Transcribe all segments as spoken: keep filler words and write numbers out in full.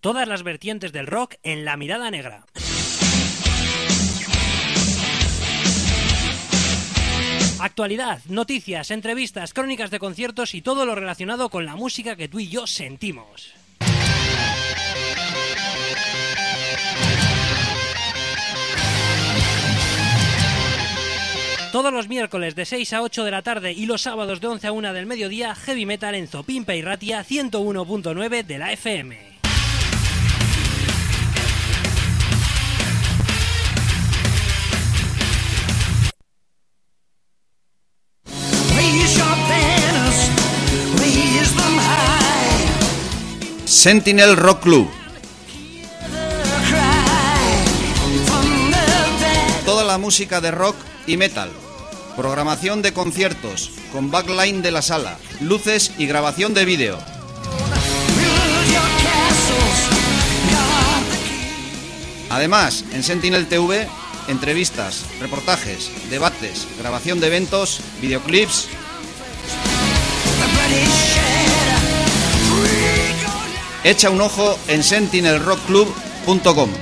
Todas las vertientes del rock en La Mirada Negra. Actualidad, noticias, entrevistas, crónicas de conciertos y todo lo relacionado con la música que tú y yo sentimos. Todos los miércoles de seis a ocho de la tarde y los sábados de once a una del mediodía, Heavy Metal en Zopimpe y Ratia ciento uno punto nueve de la F M. Sentinel Rock Club. Toda la música de rock y metal. Programación de conciertos, con backline de la sala, luces y grabación de vídeo. Además, en Sentinel T V, entrevistas, reportajes, debates, grabación de eventos, videoclips. Echa un ojo en sentinel rock club punto com.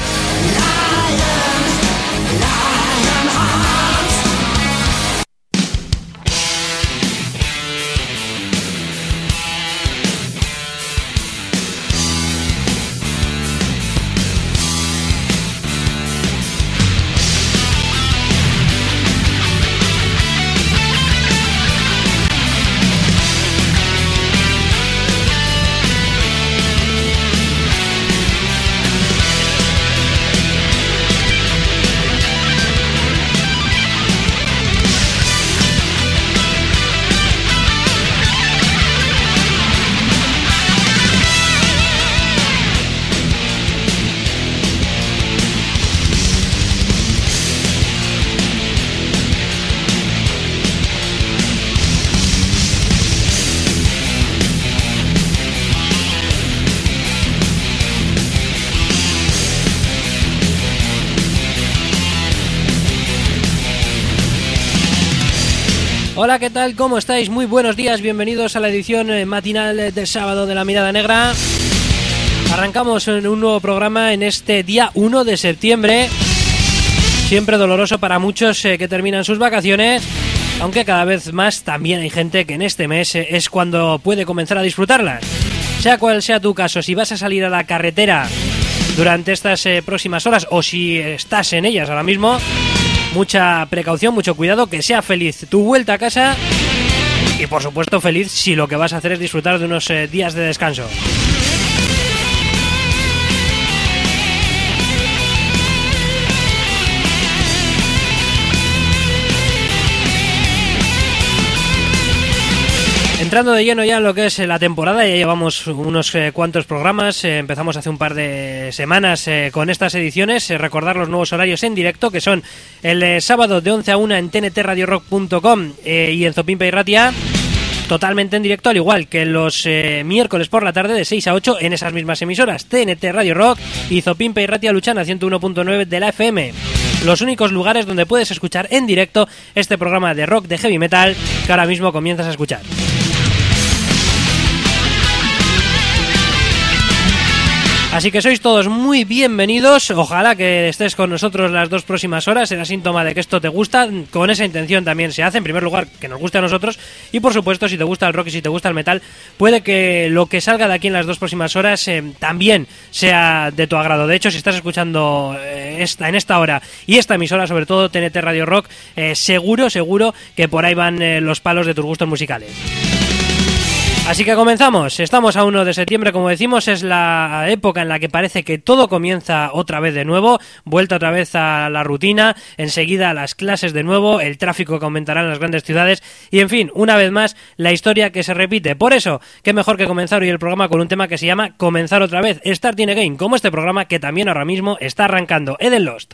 Hola, ¿qué tal? ¿Cómo estáis? Muy buenos días, bienvenidos a la edición matinal del sábado de La Mirada Negra. Arrancamos en un nuevo programa en este día uno de septiembre. Siempre doloroso para muchos eh, que terminan sus vacaciones, aunque cada vez más también hay gente que en este mes eh, es cuando puede comenzar a disfrutarlas. Sea cual sea tu caso, si vas a salir a la carretera durante estas eh, próximas horas o si estás en ellas ahora mismo, mucha precaución, mucho cuidado, que sea feliz tu vuelta a casa y por supuesto feliz si lo que vas a hacer es disfrutar de unos eh, días de descanso. Entrando de lleno ya en lo que es la temporada, ya llevamos unos eh, cuantos programas, eh, empezamos hace un par de semanas eh, con estas ediciones, eh, recordar los nuevos horarios en directo, que son el eh, sábado de once a una en t n t radio rock punto com eh, y en Zopimpe y Ratia, totalmente en directo, al igual que los eh, miércoles por la tarde de seis a ocho en esas mismas emisoras, T N T Radio Rock y Zopimpe y Ratia Luchana ciento uno punto nueve de la F M. Los únicos lugares donde puedes escuchar en directo este programa de rock, de heavy metal, que ahora mismo comienzas a escuchar. Así que sois todos muy bienvenidos, ojalá que estés con nosotros las dos próximas horas, será síntoma de que esto te gusta, con esa intención también se hace, en primer lugar que nos guste a nosotros y por supuesto si te gusta el rock y si te gusta el metal, puede que lo que salga de aquí en las dos próximas horas eh, también sea de tu agrado. De hecho, si estás escuchando eh, esta, en esta hora y esta emisora, sobre todo T N T Radio Rock, eh, seguro, seguro que por ahí van eh, los palos de tus gustos musicales. Así que comenzamos, estamos a uno de septiembre, como decimos, es la época en la que parece que todo comienza otra vez de nuevo, vuelta otra vez a la rutina, enseguida a las clases de nuevo, el tráfico que aumentará en las grandes ciudades y, en fin, una vez más, la historia que se repite. Por eso, qué mejor que comenzar hoy el programa con un tema que se llama Comenzar otra vez, Starting Again, como este programa que también ahora mismo está arrancando, Eden Lost.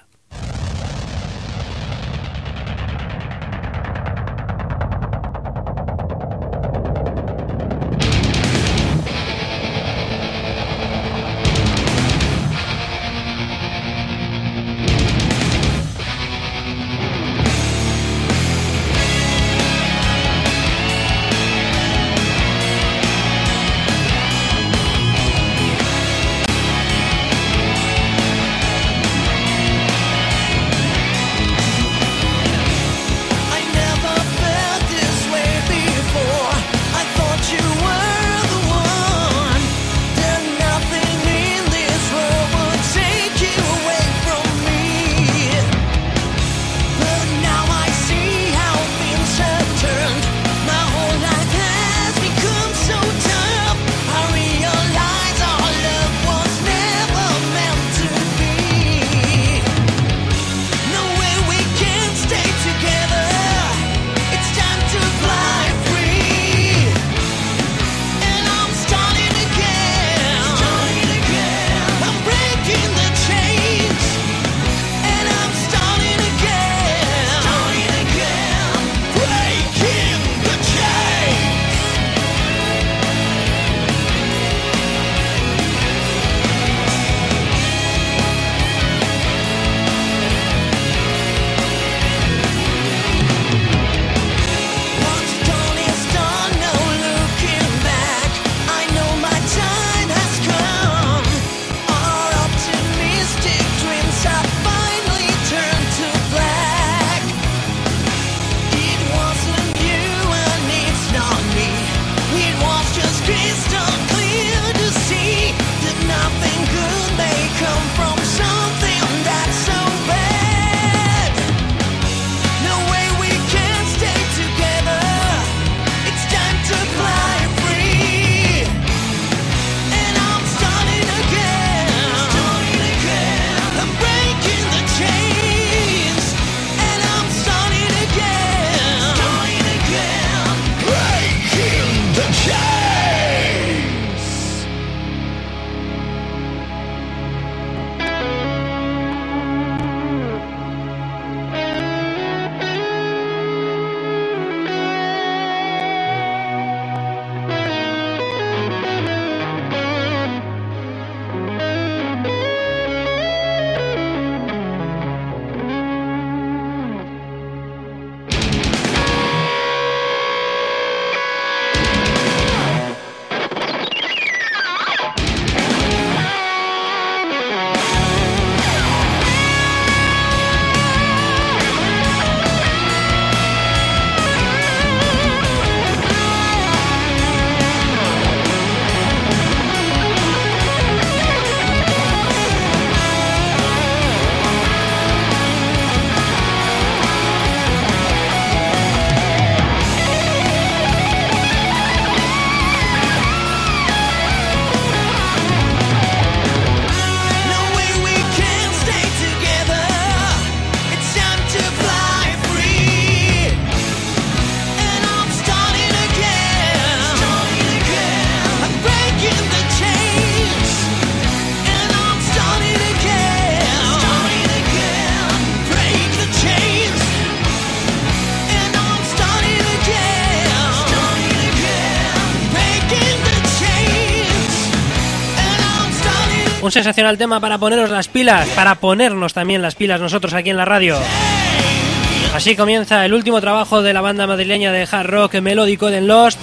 Un sensacional tema para poneros las pilas, para ponernos también las pilas nosotros aquí en la radio. Así comienza el último trabajo de la banda madrileña de hard rock melódico de Lost,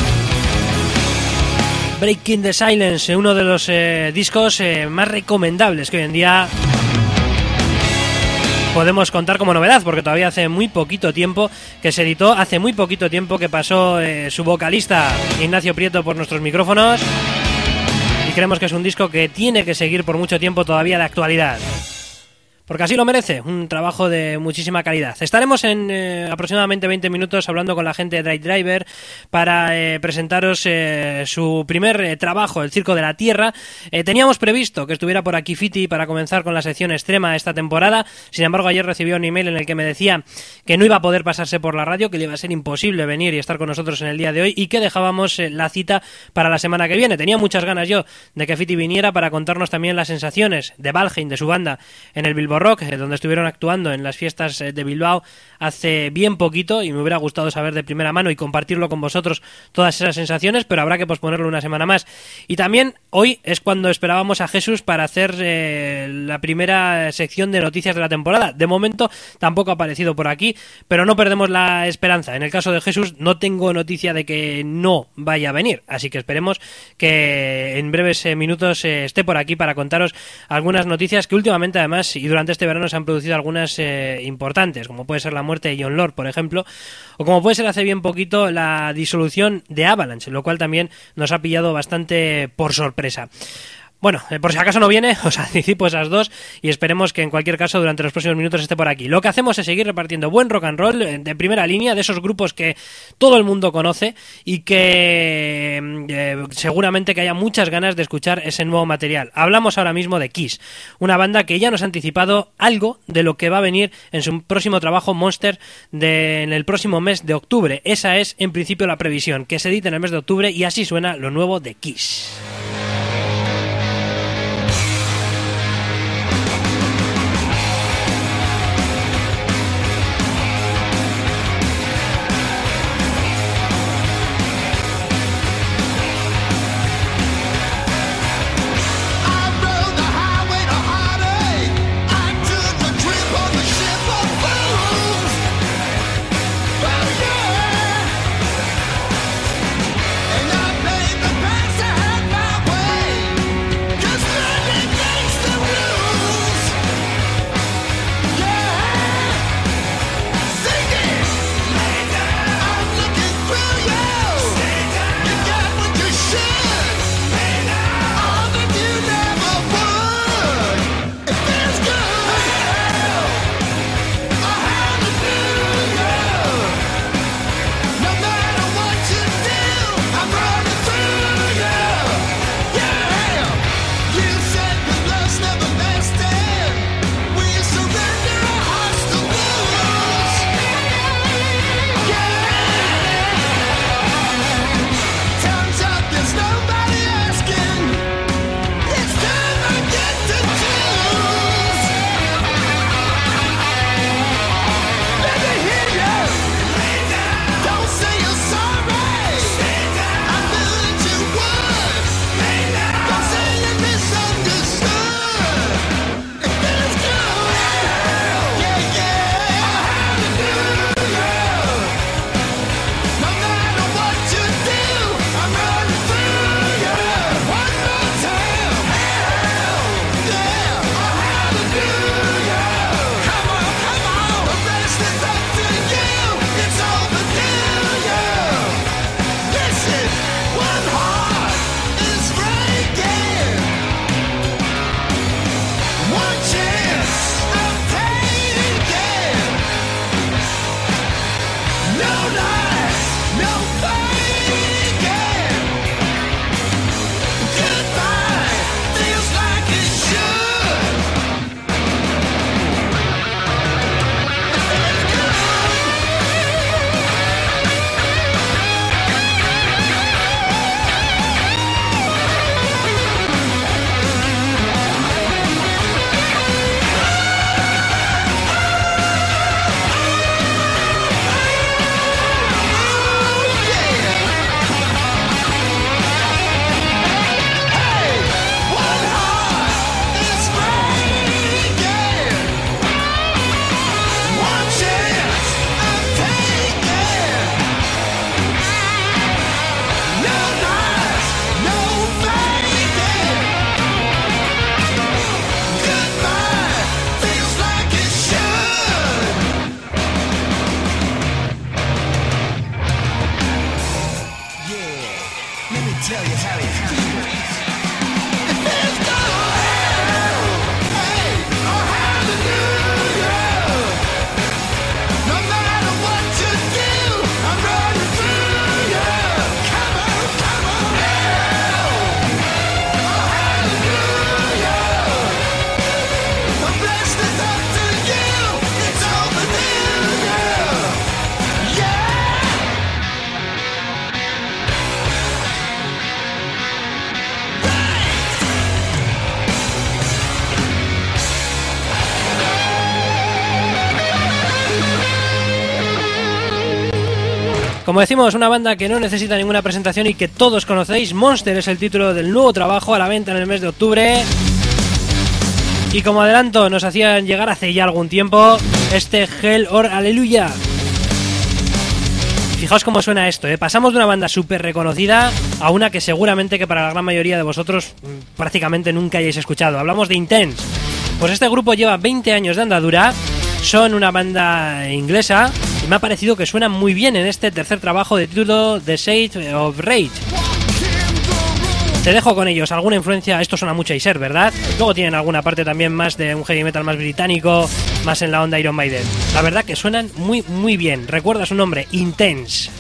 Breaking the Silence, uno de los eh, discos eh, más recomendables que hoy en día podemos contar como novedad, porque todavía hace muy poquito tiempo que se editó, hace muy poquito tiempo que pasó eh, su vocalista Ignacio Prieto por nuestros micrófonos, y creemos que es un disco que tiene que seguir por mucho tiempo todavía de actualidad, porque así lo merece, un trabajo de muchísima calidad. Estaremos en eh, aproximadamente veinte minutos hablando con la gente de Drive Driver para eh, presentaros eh, su primer eh, trabajo, El Circo de la Tierra. Eh, teníamos previsto que estuviera por aquí Fiti para comenzar con la sección extrema esta temporada. Sin embargo, ayer recibí un email en el que me decía que no iba a poder pasarse por la radio, que le iba a ser imposible venir y estar con nosotros en el día de hoy, y que dejábamos eh, la cita para la semana que viene. Tenía muchas ganas yo de que Fiti viniera para contarnos también las sensaciones de Valheim, de su banda, en el Bilbo Rock, donde estuvieron actuando en las fiestas de Bilbao hace bien poquito, y me hubiera gustado saber de primera mano y compartirlo con vosotros todas esas sensaciones, pero habrá que posponerlo una semana más. Y también hoy es cuando esperábamos a Jesús para hacer eh, la primera sección de noticias de la temporada. De momento tampoco ha aparecido por aquí, pero no perdemos la esperanza. En el caso de Jesús no tengo noticia de que no vaya a venir, así que esperemos que en breves eh, minutos eh, esté por aquí para contaros algunas noticias que últimamente, además, y durante este verano se han producido algunas eh, importantes, como puede ser la muerte de Jon Lord, por ejemplo, o como puede ser hace bien poquito la disolución de Avalanche, lo cual también nos ha pillado bastante por sorpresa. Bueno, eh, por si acaso no viene, os anticipo esas dos, y esperemos que en cualquier caso durante los próximos minutos esté por aquí. Lo que hacemos es seguir repartiendo buen rock and roll eh, de primera línea, de esos grupos que todo el mundo conoce y que eh, seguramente que haya muchas ganas de escuchar ese nuevo material. Hablamos ahora mismo de Kiss, una banda que ya nos ha anticipado algo de lo que va a venir en su próximo trabajo Monster de, en el próximo mes de octubre. Esa es en principio la previsión, que se edite en el mes de octubre, y así suena lo nuevo de Kiss. And I paid the price I had my Como decimos, una banda que no necesita ninguna presentación y que todos conocéis. Monster es el título del nuevo trabajo, a la venta en el mes de octubre. Y como adelanto nos hacían llegar hace ya algún tiempo este Hell or Aleluya. Fijaos cómo suena esto, ¿eh? Pasamos de una banda súper reconocida a una que seguramente que para la gran mayoría de vosotros prácticamente nunca hayáis escuchado. Hablamos de Intense. Pues este grupo lleva veinte años de andadura, son una banda inglesa y me ha parecido que suenan muy bien en este tercer trabajo de título The Shade of Rage. Te dejo con ellos alguna influencia, esto suena mucho a Iser, ¿verdad? Luego tienen alguna parte también más de un heavy metal más británico, más en la onda Iron Maiden. La verdad que suenan muy muy bien. Recuerda su nombre, Intense.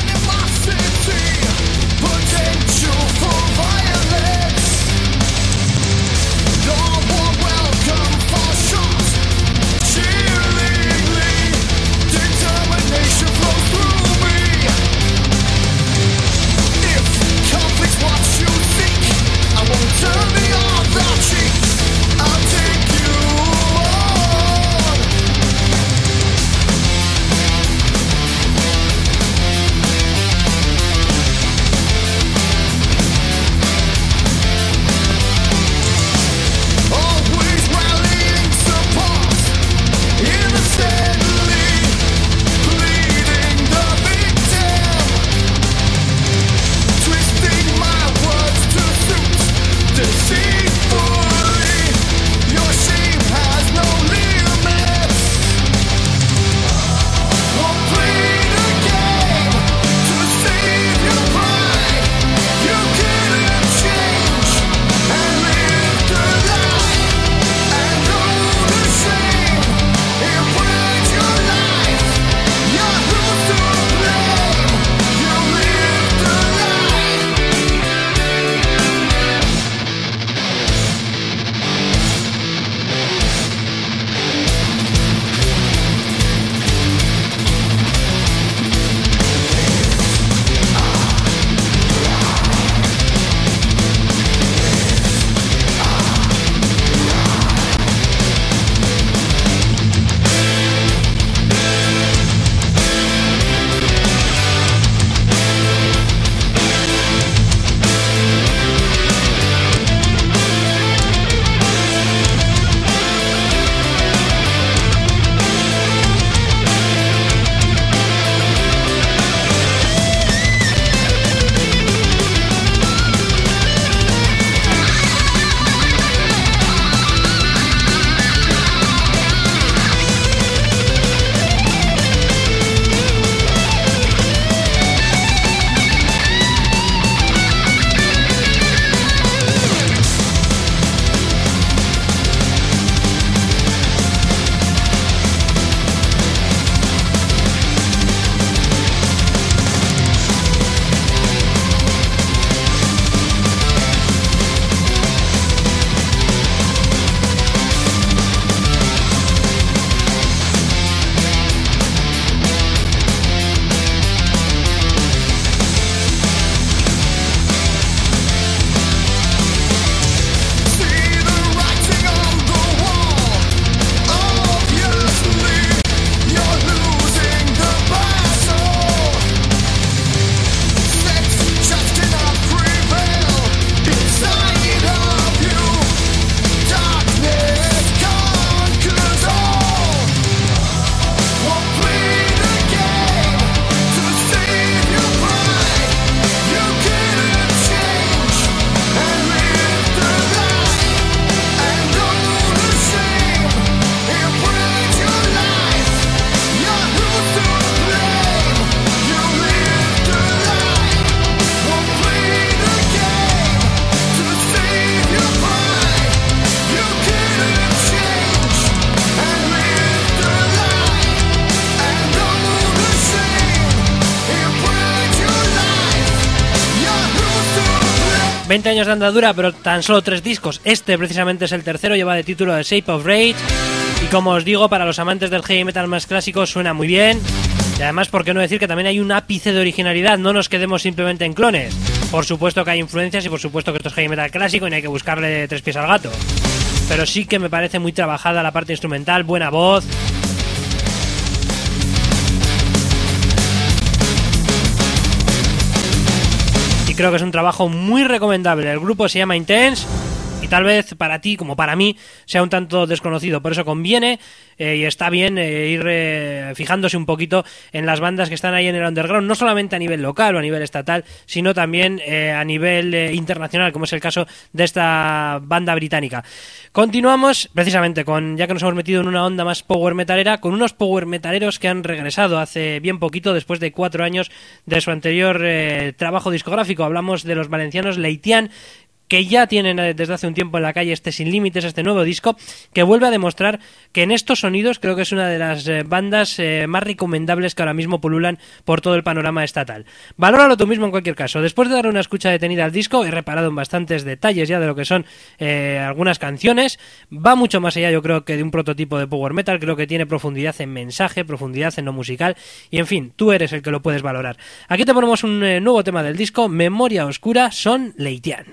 veinte años de andadura, pero tan solo tres discos. Este precisamente es el tercero, lleva de título The Shape of Rage. Y como os digo, para los amantes del heavy metal más clásico suena muy bien. Y además, ¿por qué no decir que también hay un ápice de originalidad? No nos quedemos simplemente en clones. Por supuesto que hay influencias y por supuesto que esto es heavy metal clásico y no hay que buscarle tres pies al gato. Pero sí que me parece muy trabajada la parte instrumental, buena voz. y creo que es un trabajo muy recomendable. El grupo se llama Intense y tal vez para ti, como para mí, sea un tanto desconocido. Por eso conviene eh, y está bien eh, ir eh, fijándose un poquito en las bandas que están ahí en el underground, no solamente a nivel local o a nivel estatal, sino también eh, a nivel eh, internacional, como es el caso de esta banda británica. Continuamos precisamente con, ya que nos hemos metido en una onda más power metalera, con unos power metaleros que han regresado hace bien poquito, después de cuatro años de su anterior eh, trabajo discográfico. Hablamos de los valencianos Leitian, que ya tienen desde hace un tiempo en la calle este Sin Límites, este nuevo disco, que vuelve a demostrar que en estos sonidos creo que es una de las eh, bandas eh, más recomendables que ahora mismo pululan por todo el panorama estatal. Valóralo tú mismo en cualquier caso. Después de dar una escucha detenida al disco, he reparado en bastantes detalles ya de lo que son eh, algunas canciones. Va mucho más allá, yo creo, que de un prototipo de power metal. Creo que tiene profundidad en mensaje, profundidad en lo musical, y en fin, tú eres el que lo puedes valorar. Aquí te ponemos un eh, nuevo tema del disco, Memoria Oscura, son Leitian.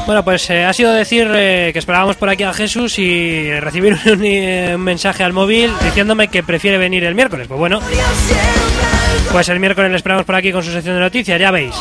Bueno, pues eh, ha sido decir eh, que esperábamos por aquí a Jesús y recibir un, un mensaje al móvil diciéndome que prefiere venir el miércoles. Pues bueno, pues el miércoles le esperamos por aquí con su sección de noticias, ya veis.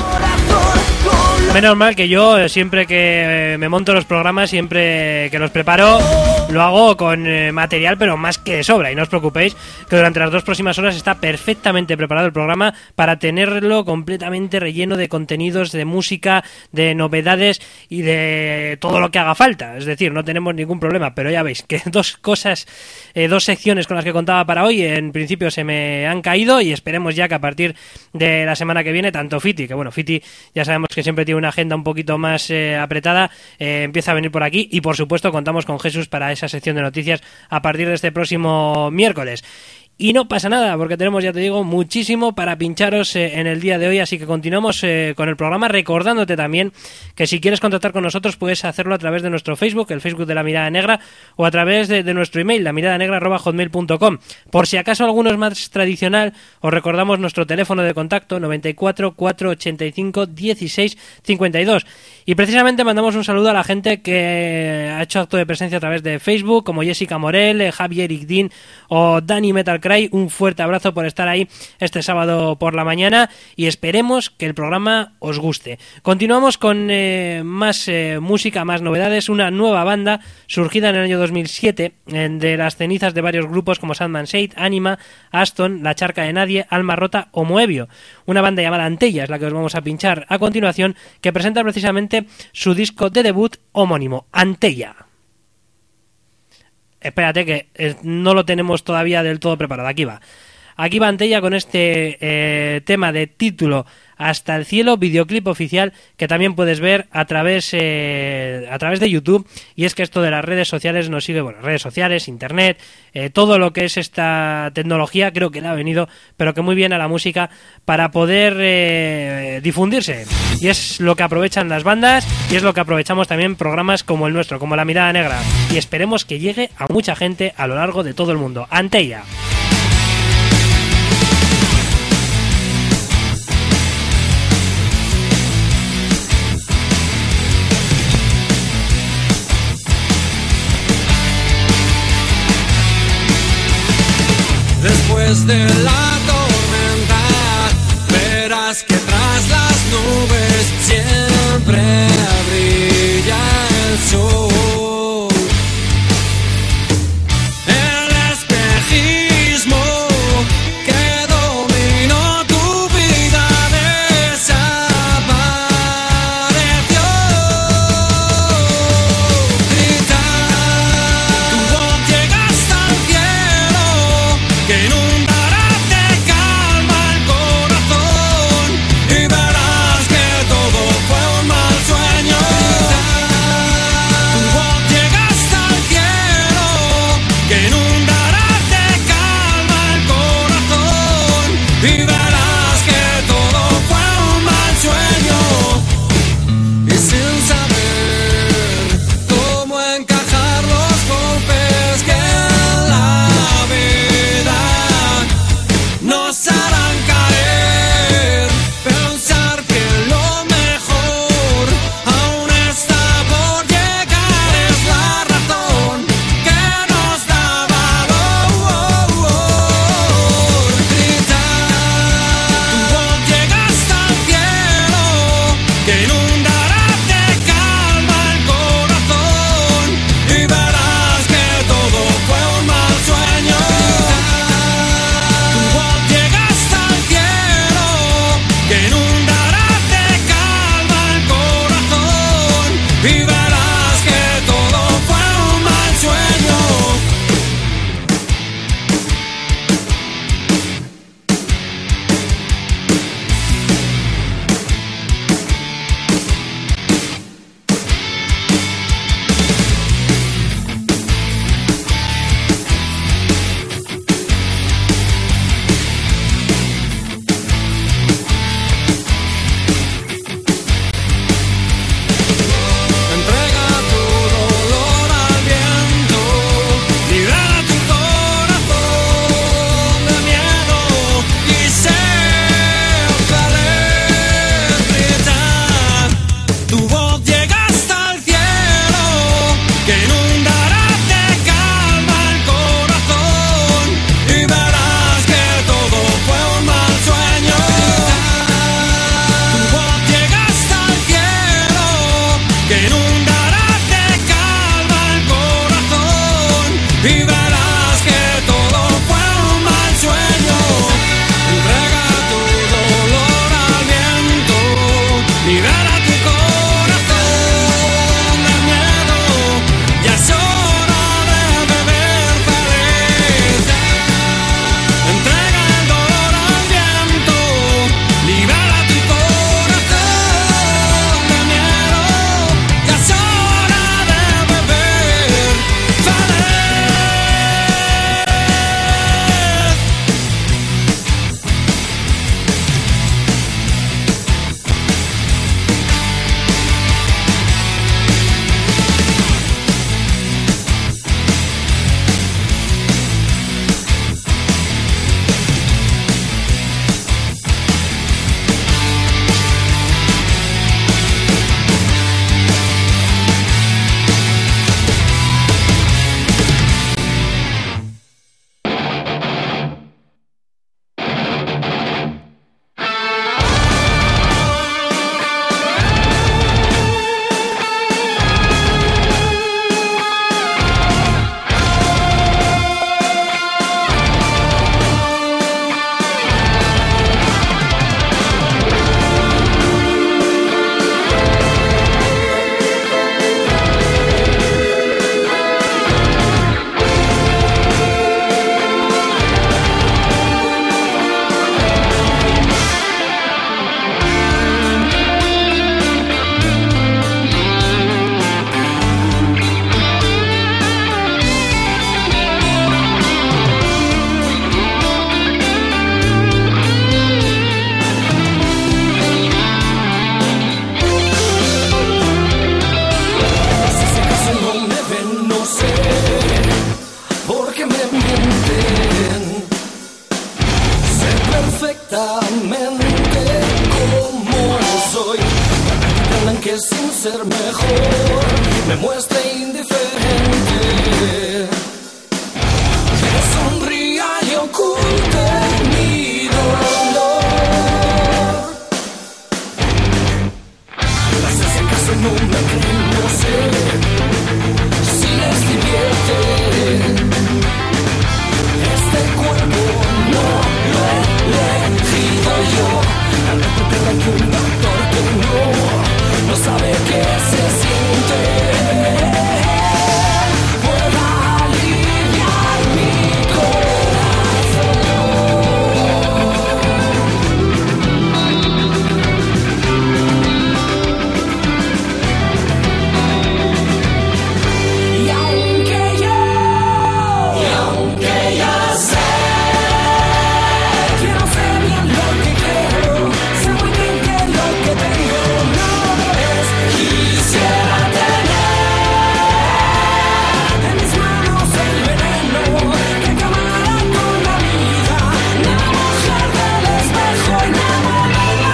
Menos mal que yo siempre que me monto los programas, siempre que los preparo, lo hago con eh, material pero más que de sobra. Y no os preocupéis que durante las dos próximas horas está perfectamente preparado el programa para tenerlo completamente relleno de contenidos, de música, de novedades y de todo lo que haga falta. Es decir, no tenemos ningún problema, pero ya veis que dos cosas, eh, dos secciones con las que contaba para hoy en principio se me han caído, y esperemos ya que a partir de la semana que viene tanto Fiti, que bueno, Fiti ya sabemos que siempre tiene una agenda un poquito más eh, apretada, eh, empieza a venir por aquí, y por supuesto contamos con Jesús para esa sección de noticias a partir de este próximo miércoles. Y no pasa nada, porque tenemos, ya te digo, muchísimo para pincharos eh, en el día de hoy, así que continuamos eh, con el programa, recordándote también que si quieres contactar con nosotros puedes hacerlo a través de nuestro Facebook, el Facebook de La Mirada Negra, o a través de, de nuestro email, lamiradanegra arroba hotmail punto com. Por si acaso alguno es más tradicional, os recordamos nuestro teléfono de contacto noventa y cuatro, cuatrocientos ochenta y cinco, dieciséis cincuenta y dos. Y precisamente mandamos un saludo a la gente que ha hecho acto de presencia a través de Facebook, como Jessica Morel, Javier Igdín o Dani Metal. Un fuerte abrazo por estar ahí este sábado por la mañana, y esperemos que el programa os guste. Continuamos con eh, más eh, música, más novedades. Una nueva banda surgida en el año dos mil siete eh, de las cenizas de varios grupos como Sandman Shade, Anima, Aston, La Charca de Nadie, Alma Rota o Moebio. Una banda llamada Antella es la que os vamos a pinchar a continuación, que presenta precisamente su disco de debut homónimo, Antella. Espérate que eh, no lo tenemos todavía del todo preparado. Aquí va. Aquí va Antella con este eh, tema de título Hasta el cielo, videoclip oficial que también puedes ver a través eh, a través de YouTube. Y es que esto de las redes sociales nos sigue, bueno, redes sociales, internet, eh, todo lo que es esta tecnología creo que le ha venido, pero que muy bien a la música para poder eh, difundirse. Y es lo que aprovechan las bandas, y es lo que aprovechamos también programas como el nuestro, como La Mirada Negra. Y esperemos que llegue a mucha gente a lo largo de todo el mundo. Antella. Después de la tormenta, verás que tras las nubes siempre brilla el sol. El espejismo que dominó tu vida desapareció. Grita, tu voz llega hasta el cielo, que inundará de calma el corazón, y verás que todo fue un mal sueño. Tu voz llega hasta el cielo, que inundará de calma el corazón, y verás que todo fue un mal sueño. Y sin saber cómo encajar los golpes que en la vida nos harán caer, pensar que lo mejor aún está por llegar es la razón que nos da valor. Grita, tu voz llega hasta el cielo, que inundará de calma el corazón, y verás que todo fue un mal sueño. Tu voz llega hasta el cielo, que inundará de calma el corazón, y verás que todo fue un mal sueño. aunque sin ser mejor me muestre indiferente, que sonría y oculte mi dolor. No sé si acaso no me creen, no sé si les divierte. Este cuerpo no lo he elegido yo. Al recuperar que un doctor que no, no sabe qué se siente, pueda aliviar mi corazón. Y aunque yo, y aunque ya sé, quiero ser bien lo que quiero, sé muy bien que lo que tengo no es. Quisiera tener en mis manos el veneno que acabará con la vida de la mujer del espejo y no volverla a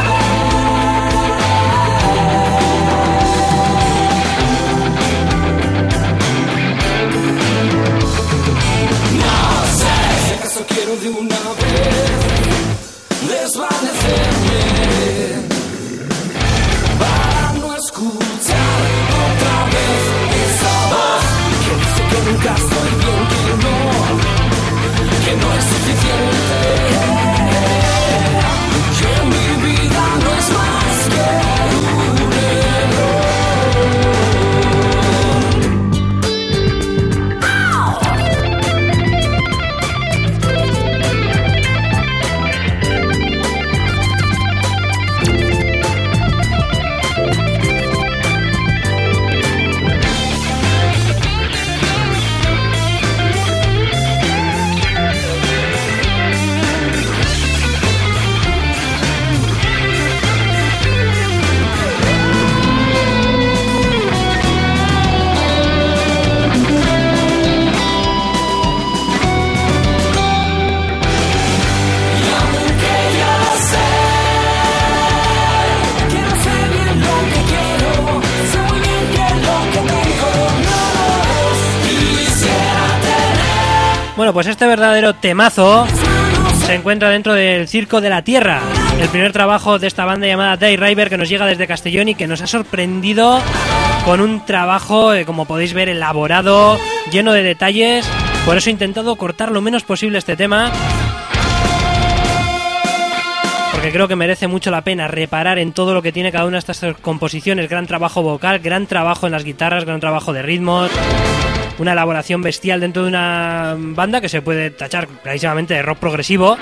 ver. No sé si acaso quiero de una vez desvanecerme para no escuchar otra vez esa voz que dice que nunca estoy bien, que no, que no es suficiente, que mi vida no es más que un error. Y aunque ya sé, quiero ser bien lo que quiero, sé muy bien que lo que tengo no es. Quisiera tener Bueno, pues este verdadero temazo se encuentra dentro del Circo de la Tierra, el primer trabajo de esta banda llamada Day River, que nos llega desde Castellón y que nos ha sorprendido con un trabajo, eh, como podéis ver, elaborado, lleno de detalles. Por eso he intentado cortar lo menos posible este tema, porque creo que merece mucho la pena reparar en todo lo que tiene cada una de estas composiciones. Gran trabajo vocal, gran trabajo en las guitarras, gran trabajo de ritmos, una elaboración bestial dentro de una banda que se puede tachar clarísimamente de rock progresivo,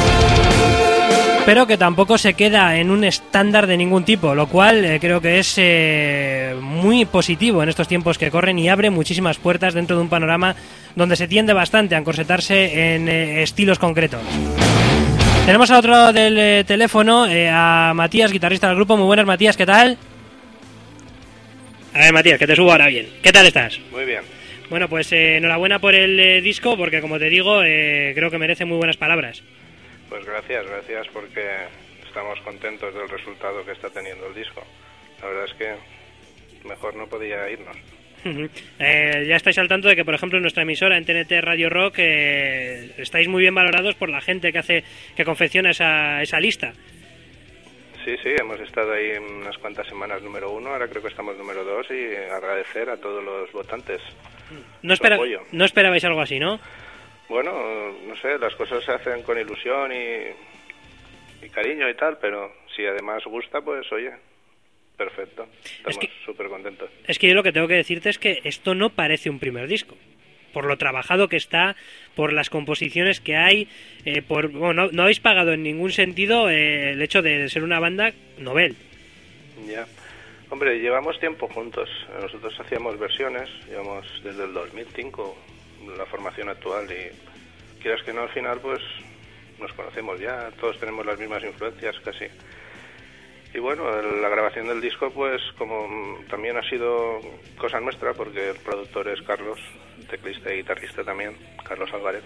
pero que tampoco se queda en un estándar de ningún tipo, lo cual eh, creo que es eh, muy positivo en estos tiempos que corren y abre muchísimas puertas dentro de un panorama donde se tiende bastante a encorsetarse en eh, estilos concretos. Tenemos a otro del eh, teléfono, eh, a Matías, guitarrista del grupo. Muy buenas, Matías, ¿qué tal? A ver, Matías, que te subo ahora bien. ¿Qué tal estás? Muy bien. Bueno, pues eh, enhorabuena por el eh, disco, porque como te digo, eh, creo que merece muy buenas palabras. Pues gracias, gracias porque estamos contentos del resultado que está teniendo el disco. La verdad es que mejor no podía irnos. eh, ya estáis al tanto de que, por ejemplo, en nuestra emisora, en T N T Radio Rock, eh, estáis muy bien valorados por la gente que hace, que confecciona esa, esa lista. Sí, sí, hemos estado ahí unas cuantas semanas número uno, ahora creo que estamos número dos y agradecer a todos los votantes. No, espera, su apoyo. no esperabais algo así, ¿no? Bueno, no sé, las cosas se hacen con ilusión y, y cariño y tal, pero si además gusta, pues oye, perfecto, estamos que- súper contentos. Es que yo lo que tengo que decirte es que esto no parece un primer disco. Por lo trabajado que está, por las composiciones que hay, eh, por bueno, no, no habéis pagado en ningún sentido eh, el hecho de ser una banda novel. Ya. Hombre, llevamos tiempo juntos. Nosotros hacíamos versiones, llevamos desde el dos mil cinco la formación actual y quieras que no, al final pues nos conocemos ya, todos tenemos las mismas influencias casi. Y bueno, la grabación del disco pues como también ha sido cosa nuestra porque el productor es Carlos, teclista y guitarrista también, Carlos Álvarez,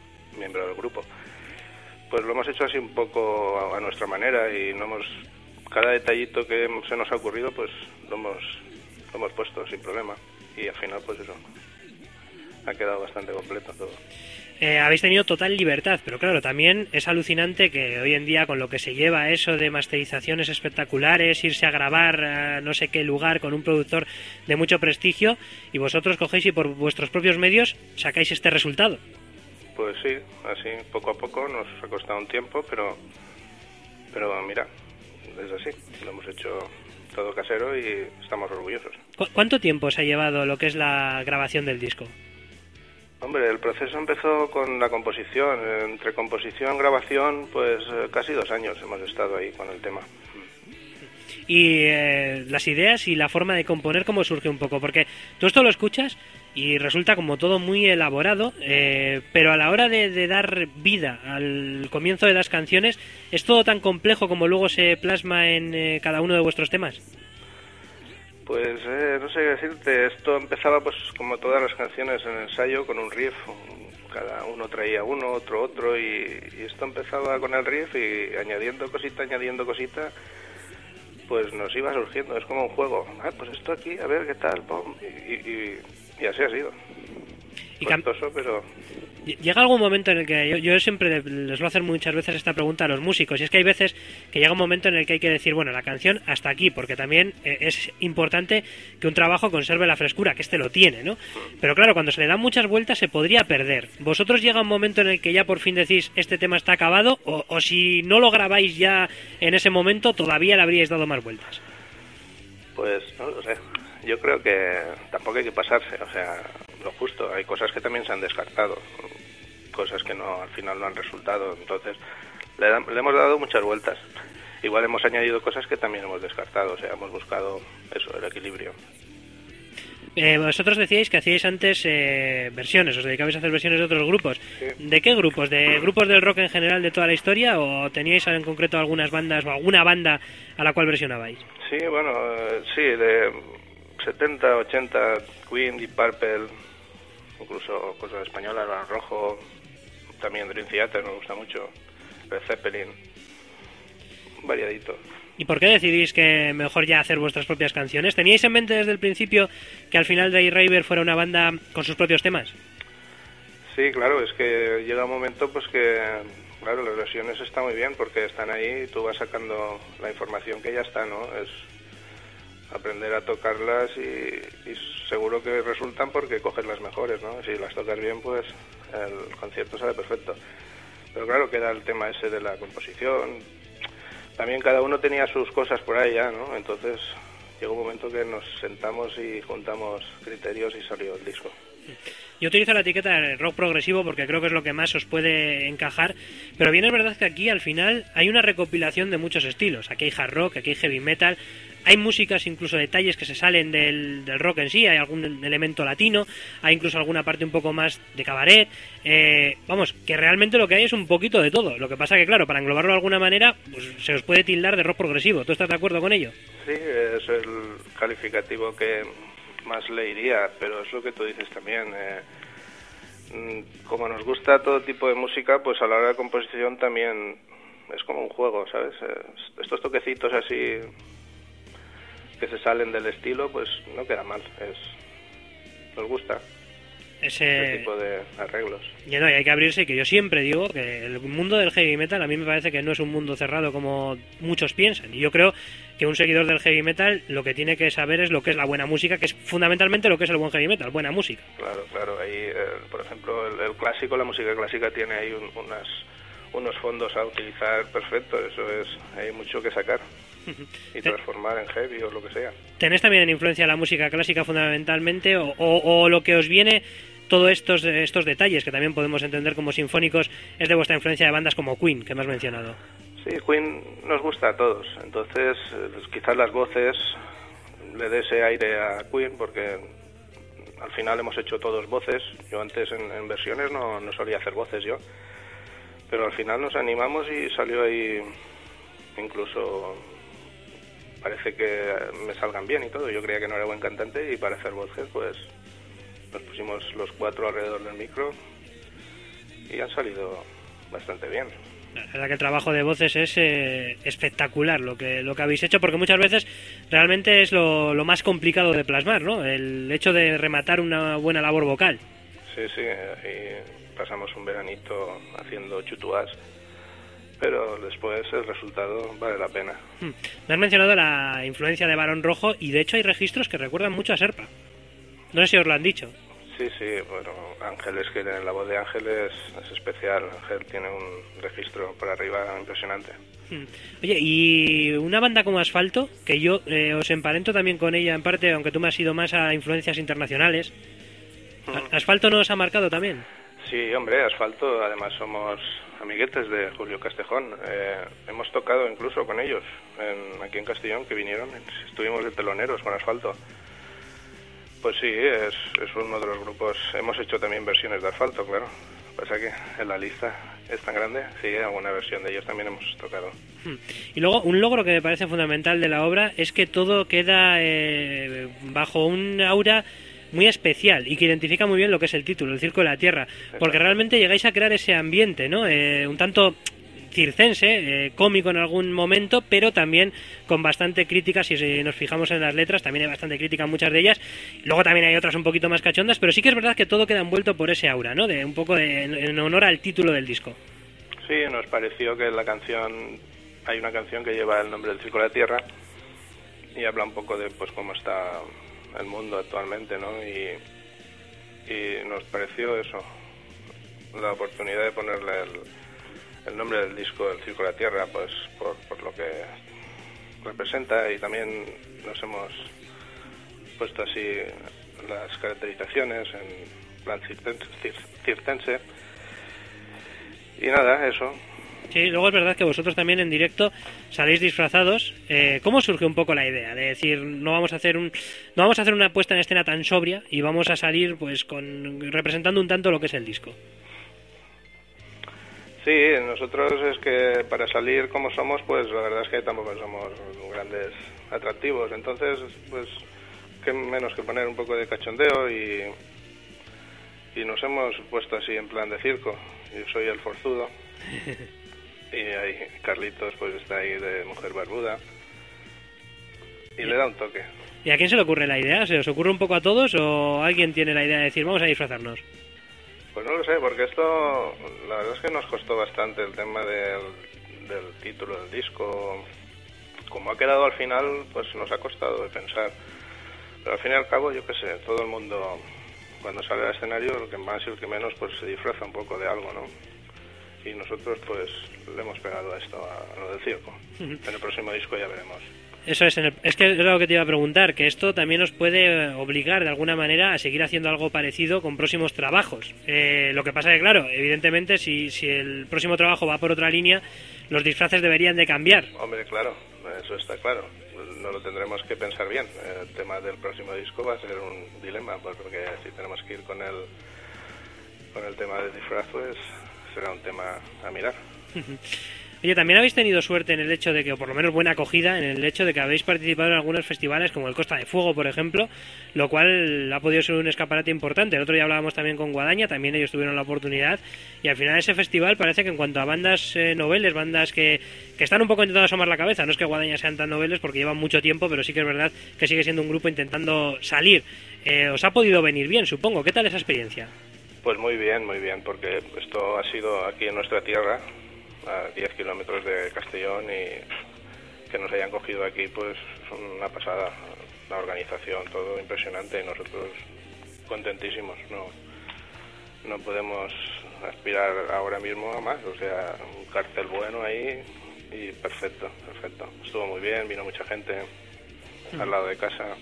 miembro del grupo. Pues lo hemos hecho así un poco a, a nuestra manera y no hemos cada detallito que se nos ha ocurrido, pues lo hemos, lo hemos puesto sin problema. Y al final, pues eso, ha quedado bastante completo todo. Eh, habéis tenido total libertad, pero claro, también es alucinante que hoy en día con lo que se lleva eso de masterizaciones espectaculares, irse a grabar a no sé qué lugar con un productor de mucho prestigio, y vosotros cogéis y por vuestros propios medios sacáis este resultado. Pues sí, así poco a poco nos ha costado un tiempo, pero pero mira, es así, lo hemos hecho todo casero y estamos orgullosos. ¿Cu- ¿Cuánto tiempo se ha llevado lo que es la grabación del disco? Hombre, el proceso empezó con la composición. Entre composición y grabación, pues eh, casi dos años hemos estado ahí con el tema. Y eh, las ideas y la forma de componer, ¿cómo surge un poco? Porque tú esto lo escuchas y resulta como todo muy elaborado, eh, pero a la hora de, de dar vida al comienzo de las canciones, ¿es todo tan complejo como luego se plasma en eh, cada uno de vuestros temas? Pues eh, no sé qué decirte, esto empezaba pues como todas las canciones en ensayo con un riff, cada uno traía uno, otro otro y, y esto empezaba con el riff y añadiendo cosita, añadiendo cosita, pues nos iba surgiendo, es como un juego, ah, pues esto aquí, a ver qué tal, pum, y, y, y así ha sido. Y cam- Costoso, pero... Llega algún momento en el que yo, yo siempre les voy a hacer muchas veces esta pregunta a los músicos, y es que hay veces que llega un momento en el que hay que decir, bueno, la canción hasta aquí, porque también eh, es importante que un trabajo conserve la frescura, que este lo tiene, ¿no? Pero claro, cuando se le dan muchas vueltas se podría perder. ¿Vosotros llega un momento en el que ya por fin decís, este tema está acabado, o, o si no lo grabáis ya en ese momento, todavía le habríais dado más vueltas? Pues no lo sé, yo creo que tampoco hay que pasarse, o sea, lo justo, hay cosas que también se han descartado, cosas que no al final no han resultado, entonces le, da, le hemos dado muchas vueltas. Igual hemos añadido cosas que también hemos descartado, o sea, hemos buscado eso, el equilibrio. Eh, vosotros decíais que hacíais antes eh, versiones, os dedicabais a hacer versiones de otros grupos. Sí. ¿De qué grupos? ¿De grupos del rock en general de toda la historia o teníais en concreto algunas bandas o alguna banda a la cual versionabais? Sí, bueno, eh, sí, de setenta, ochenta, Queen, Deep Purple, incluso cosas españolas, Van Rojo, también Dream Theater, me gusta mucho, Led Zeppelin, variadito. ¿Y por qué decidís que mejor ya hacer vuestras propias canciones? ¿Teníais en mente desde el principio que al final Dave Raver fuera una banda con sus propios temas? Sí, claro, es que llega un momento pues que, claro, las versiones están muy bien porque están ahí y tú vas sacando la información que ya está, ¿no? Es aprender a tocarlas y, y seguro que resultan porque coges las mejores, ¿no? Si las tocas bien, pues el concierto sale perfecto. Pero claro, queda el tema ese de la composición. También cada uno tenía sus cosas por ahí ya, ¿no? Entonces llegó un momento que nos sentamos y juntamos criterios y salió el disco. Yo utilizo la etiqueta de rock progresivo porque creo que es lo que más os puede encajar, pero bien es verdad que aquí al final hay una recopilación de muchos estilos. Aquí hay hard rock, aquí hay heavy metal, hay músicas, incluso detalles que se salen del, del rock en sí, hay algún elemento latino, hay incluso alguna parte un poco más de cabaret. Eh, vamos, que realmente lo que hay es un poquito de todo. Lo que pasa que, claro, para englobarlo de alguna manera, pues se os puede tildar de rock progresivo. ¿Tú estás de acuerdo con ello? Sí, es el calificativo que más le iría, pero es lo que tú dices también. Eh, como nos gusta todo tipo de música, pues a la hora de composición también es como un juego, ¿sabes? Eh, estos toquecitos así que se salen del estilo, pues no queda mal. Es nos gusta Ese... ese tipo de arreglos. Y no, y hay que abrirse, que yo siempre digo que el mundo del heavy metal a mí me parece que no es un mundo cerrado como muchos piensan. Y yo creo que un seguidor del heavy metal lo que tiene que saber es lo que es la buena música, que es fundamentalmente lo que es el buen heavy metal, buena música. Claro, claro. Ahí, eh, por ejemplo, el, el clásico, la música clásica tiene ahí un, unas, unos fondos a utilizar perfectos. Eso es, hay mucho que sacar y transformar en heavy o lo que sea. ¿Tenéis también en influencia la música clásica fundamentalmente o, o, o lo que os viene, todos estos, estos detalles que también podemos entender como sinfónicos, es de vuestra influencia de bandas como Queen, que me has mencionado? Sí, Queen nos gusta a todos, entonces pues, quizás las voces le dé ese aire a Queen porque al final hemos hecho todos voces. Yo antes en, en versiones no, no solía hacer voces yo, pero al final nos animamos y salió ahí, incluso parece que me salgan bien y todo. Yo creía que no era buen cantante y para hacer voces pues nos pusimos los cuatro alrededor del micro y han salido bastante bien. La verdad que el trabajo de voces es eh, espectacular lo que lo que habéis hecho, porque muchas veces realmente es lo, lo más complicado de plasmar, ¿no? El hecho de rematar una buena labor vocal. Sí, sí, y pasamos un veranito haciendo chutuás, pero después el resultado vale la pena. Hmm. Me has mencionado la influencia de Barón Rojo y de hecho hay registros que recuerdan mucho a Serpa. No sé si os lo han dicho. Sí, sí, bueno, Ángel es que la voz de Ángel es, es especial. Ángel tiene un registro por arriba impresionante. Oye, y una banda como Asfalto, que yo eh, os emparento también con ella en parte, aunque tú me has ido más a influencias internacionales. Mm. ¿Asfalto nos ha marcado también? Sí, hombre, Asfalto, además somos amiguetes de Julio Castejón. Eh, hemos tocado incluso con ellos en, aquí en Castellón, que vinieron, estuvimos de teloneros con Asfalto. Pues sí, es, es uno de los grupos. Hemos hecho también versiones de Asfalto, claro. Pasa que en la lista es tan grande, sí, alguna versión de ellos también hemos tocado. Y luego, un logro que me parece fundamental de la obra es que todo queda eh, bajo un aura muy especial y que identifica muy bien lo que es el título, el Circo de la Tierra, porque realmente llegáis a crear ese ambiente, ¿no? Eh, un tanto circense, eh, cómico en algún momento, pero también con bastante crítica. Si nos fijamos en las letras, también hay bastante crítica en muchas de ellas. Luego también hay otras un poquito más cachondas, pero sí que es verdad que todo queda envuelto por ese aura, ¿no? De un poco de, en honor al título del disco. Sí, nos pareció que la canción, hay una canción que lleva el nombre del Circo de la Tierra y habla un poco de pues cómo está el mundo actualmente, ¿no? Y, y nos pareció eso, la oportunidad de ponerle el el nombre del disco, El Circo de la Tierra, pues por, por lo que representa, y también nos hemos puesto así las caracterizaciones en plan circense, circense. Y nada, eso. Sí, luego es verdad que vosotros también en directo saléis disfrazados. Eh, ¿Cómo surge un poco la idea de decir no vamos a hacer un no vamos a hacer una puesta en escena tan sobria y vamos a salir pues con representando un tanto lo que es el disco? Sí, nosotros es que para salir como somos, pues la verdad es que tampoco somos grandes atractivos. Entonces, pues, qué menos que poner un poco de cachondeo y, y nos hemos puesto así en plan de circo. Yo soy el forzudo y ahí Carlitos pues está ahí de mujer barbuda y le da un toque. ¿Y a quién se le ocurre la idea? ¿Se os ocurre un poco a todos o alguien tiene la idea de decir vamos a disfrazarnos? Pues no lo sé, porque esto, la verdad es que nos costó bastante el tema del, del título del disco. Como ha quedado al final, pues nos ha costado de pensar. Pero al fin y al cabo, yo qué sé, todo el mundo, cuando sale al escenario, lo que más y el que menos, pues se disfraza un poco de algo, ¿no? Y nosotros, pues, le hemos pegado a esto, a lo del circo. En el próximo disco ya veremos. Eso es, en el, es que es lo que te iba a preguntar, que esto también os puede obligar de alguna manera a seguir haciendo algo parecido con próximos trabajos. Eh, lo que pasa que, claro, evidentemente, si, si el próximo trabajo va por otra línea, los disfraces deberían de cambiar. Hombre, claro, eso está claro. No lo tendremos que pensar bien. El tema del próximo disco va a ser un dilema, porque si tenemos que ir con el, con el tema del disfraz, pues será un tema a mirar. Oye, también habéis tenido suerte en el hecho de que, o por lo menos buena acogida, en el hecho de que habéis participado en algunos festivales como el Costa de Fuego, por ejemplo, lo cual ha podido ser un escaparate importante. El otro día hablábamos también con Guadaña, también ellos tuvieron la oportunidad, y al final ese festival parece que en cuanto a bandas eh, noveles, bandas que, que están un poco intentando asomar la cabeza, no es que Guadaña sean tan noveles porque llevan mucho tiempo, pero sí que es verdad que sigue siendo un grupo intentando salir. Eh, ¿Os ha podido venir bien, supongo? ¿Qué tal esa experiencia? Pues muy bien, muy bien, porque esto ha sido aquí en nuestra tierra, a diez kilómetros de Castellón, y que nos hayan cogido aquí pues es una pasada. La organización, todo impresionante, y nosotros contentísimos. No, no podemos aspirar ahora mismo a más, o sea, un cartel bueno ahí y perfecto, perfecto. Estuvo muy bien, vino mucha gente al lado de casa.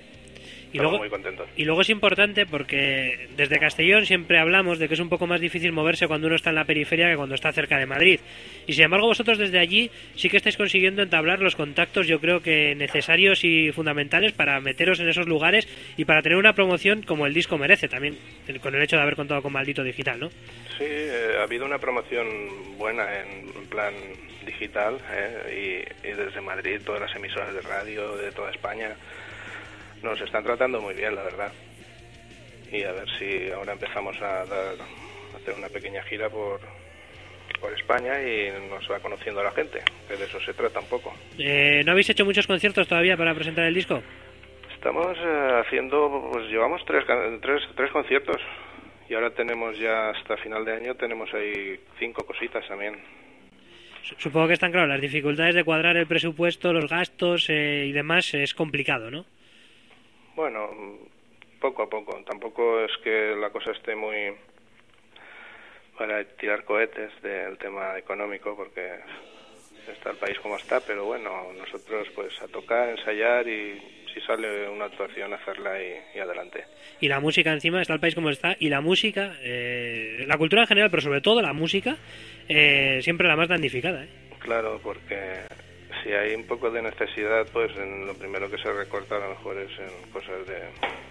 Y luego, muy contentos. y luego es importante porque desde Castellón siempre hablamos de que es un poco más difícil moverse cuando uno está en la periferia que cuando está cerca de Madrid. Y sin embargo vosotros desde allí sí que estáis consiguiendo entablar los contactos, yo creo que necesarios y fundamentales para meteros en esos lugares y para tener una promoción como el disco merece también, con el hecho de haber contado con Maldito Digital, ¿no? Sí, eh, ha habido una promoción buena en, en plan digital, eh, y, y desde Madrid todas las emisoras de radio de toda España nos están tratando muy bien, la verdad. Y a ver si ahora empezamos a, dar, a hacer una pequeña gira por, por España y nos va conociendo a la gente, que de eso se trata un poco. Eh, ¿No habéis hecho muchos conciertos todavía para presentar el disco? Estamos eh, haciendo, pues llevamos tres, tres, tres conciertos y ahora tenemos ya hasta final de año, tenemos ahí cinco cositas también. Supongo que están claro, las dificultades de cuadrar el presupuesto, los gastos eh, y demás es complicado, ¿no? Bueno, poco a poco. Tampoco es que la cosa esté muy para tirar cohetes del tema económico, porque está el país como está, pero bueno, nosotros pues a tocar, ensayar y si sale una actuación hacerla y, y adelante. Y la música encima, está el país como está, y la música, eh, la cultura en general, pero sobre todo la música, eh, siempre la más damnificada, ¿eh? Claro, porque si hay un poco de necesidad, pues en lo primero que se recorta a lo mejor es en cosas de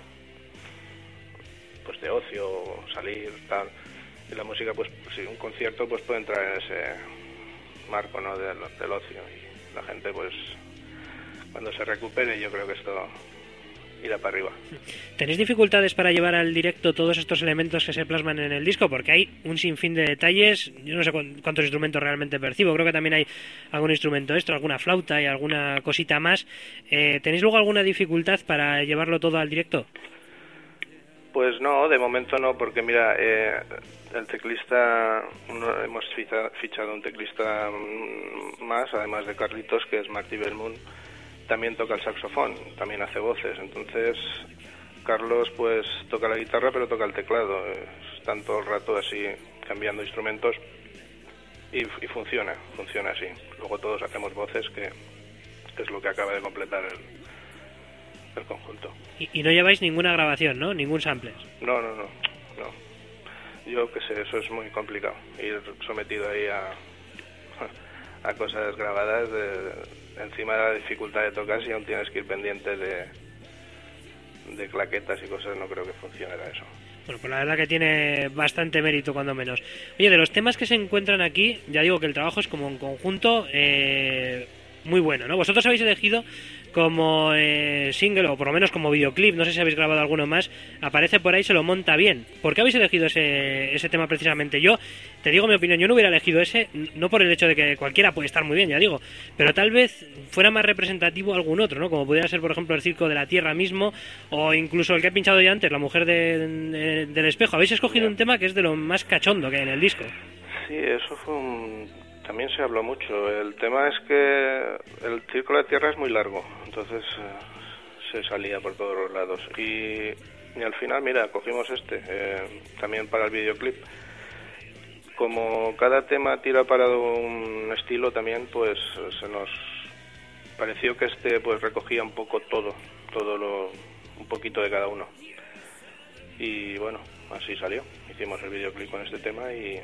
pues de ocio, salir, tal. Y la música, pues si un concierto pues puede entrar en ese marco, ¿no?, del, del ocio, y la gente pues cuando se recupere yo creo que esto irá para arriba. ¿Tenéis dificultades para llevar al directo todos estos elementos que se plasman en el disco? Porque hay un sinfín de detalles, yo no sé cuántos instrumentos realmente percibo, creo que también hay algún instrumento extra, alguna flauta y alguna cosita más. Eh, ¿Tenéis luego alguna dificultad para llevarlo todo al directo? Pues no, de momento no, porque mira, eh, el teclista, uno, hemos fichado un teclista más, además de Carlitos, que es Martí Belmont, también toca el saxofón, también hace voces, entonces Carlos pues toca la guitarra pero toca el teclado, están todo el rato así cambiando instrumentos y, y funciona, funciona así. Luego todos hacemos voces, que, que es lo que acaba de completar el, el conjunto. Y, y no lleváis ninguna grabación, ¿no? Ningún sampler. No, no, no, no. Yo qué sé, eso es muy complicado, ir sometido ahí a, a cosas grabadas de... Encima de la dificultad de tocar, si aún tienes que ir pendiente de, de claquetas y cosas, no creo que funcionara eso. Bueno, pues la verdad que tiene bastante mérito, cuando menos. Oye, de los temas que se encuentran aquí, ya digo que el trabajo es como un conjunto eh, muy bueno, ¿no? Vosotros habéis elegido como eh, single, o por lo menos como videoclip, no sé si habéis grabado alguno más, aparece por ahí Se lo monta bien. ¿Por qué habéis elegido ese, ese tema precisamente? Yo, te digo mi opinión, yo no hubiera elegido ese, no por el hecho de que cualquiera puede estar muy bien, ya digo, pero tal vez fuera más representativo algún otro, ¿no? Como pudiera ser, por ejemplo, el Circo de la Tierra mismo, o incluso el que he pinchado yo antes, La Mujer de, de, del Espejo. Habéis escogido un tema que es de lo más cachondo que hay en el disco. Sí, eso fue un... También se habló mucho. El tema es que el Circo de la Tierra es muy largo, entonces eh, se salía por todos los lados. Y, y al final, mira, cogimos este, eh, también para el videoclip. Como cada tema tira para un estilo también, pues se nos pareció que este pues recogía un poco todo, todo lo, un poquito de cada uno. Y bueno, así salió. Hicimos el videoclip con este tema y...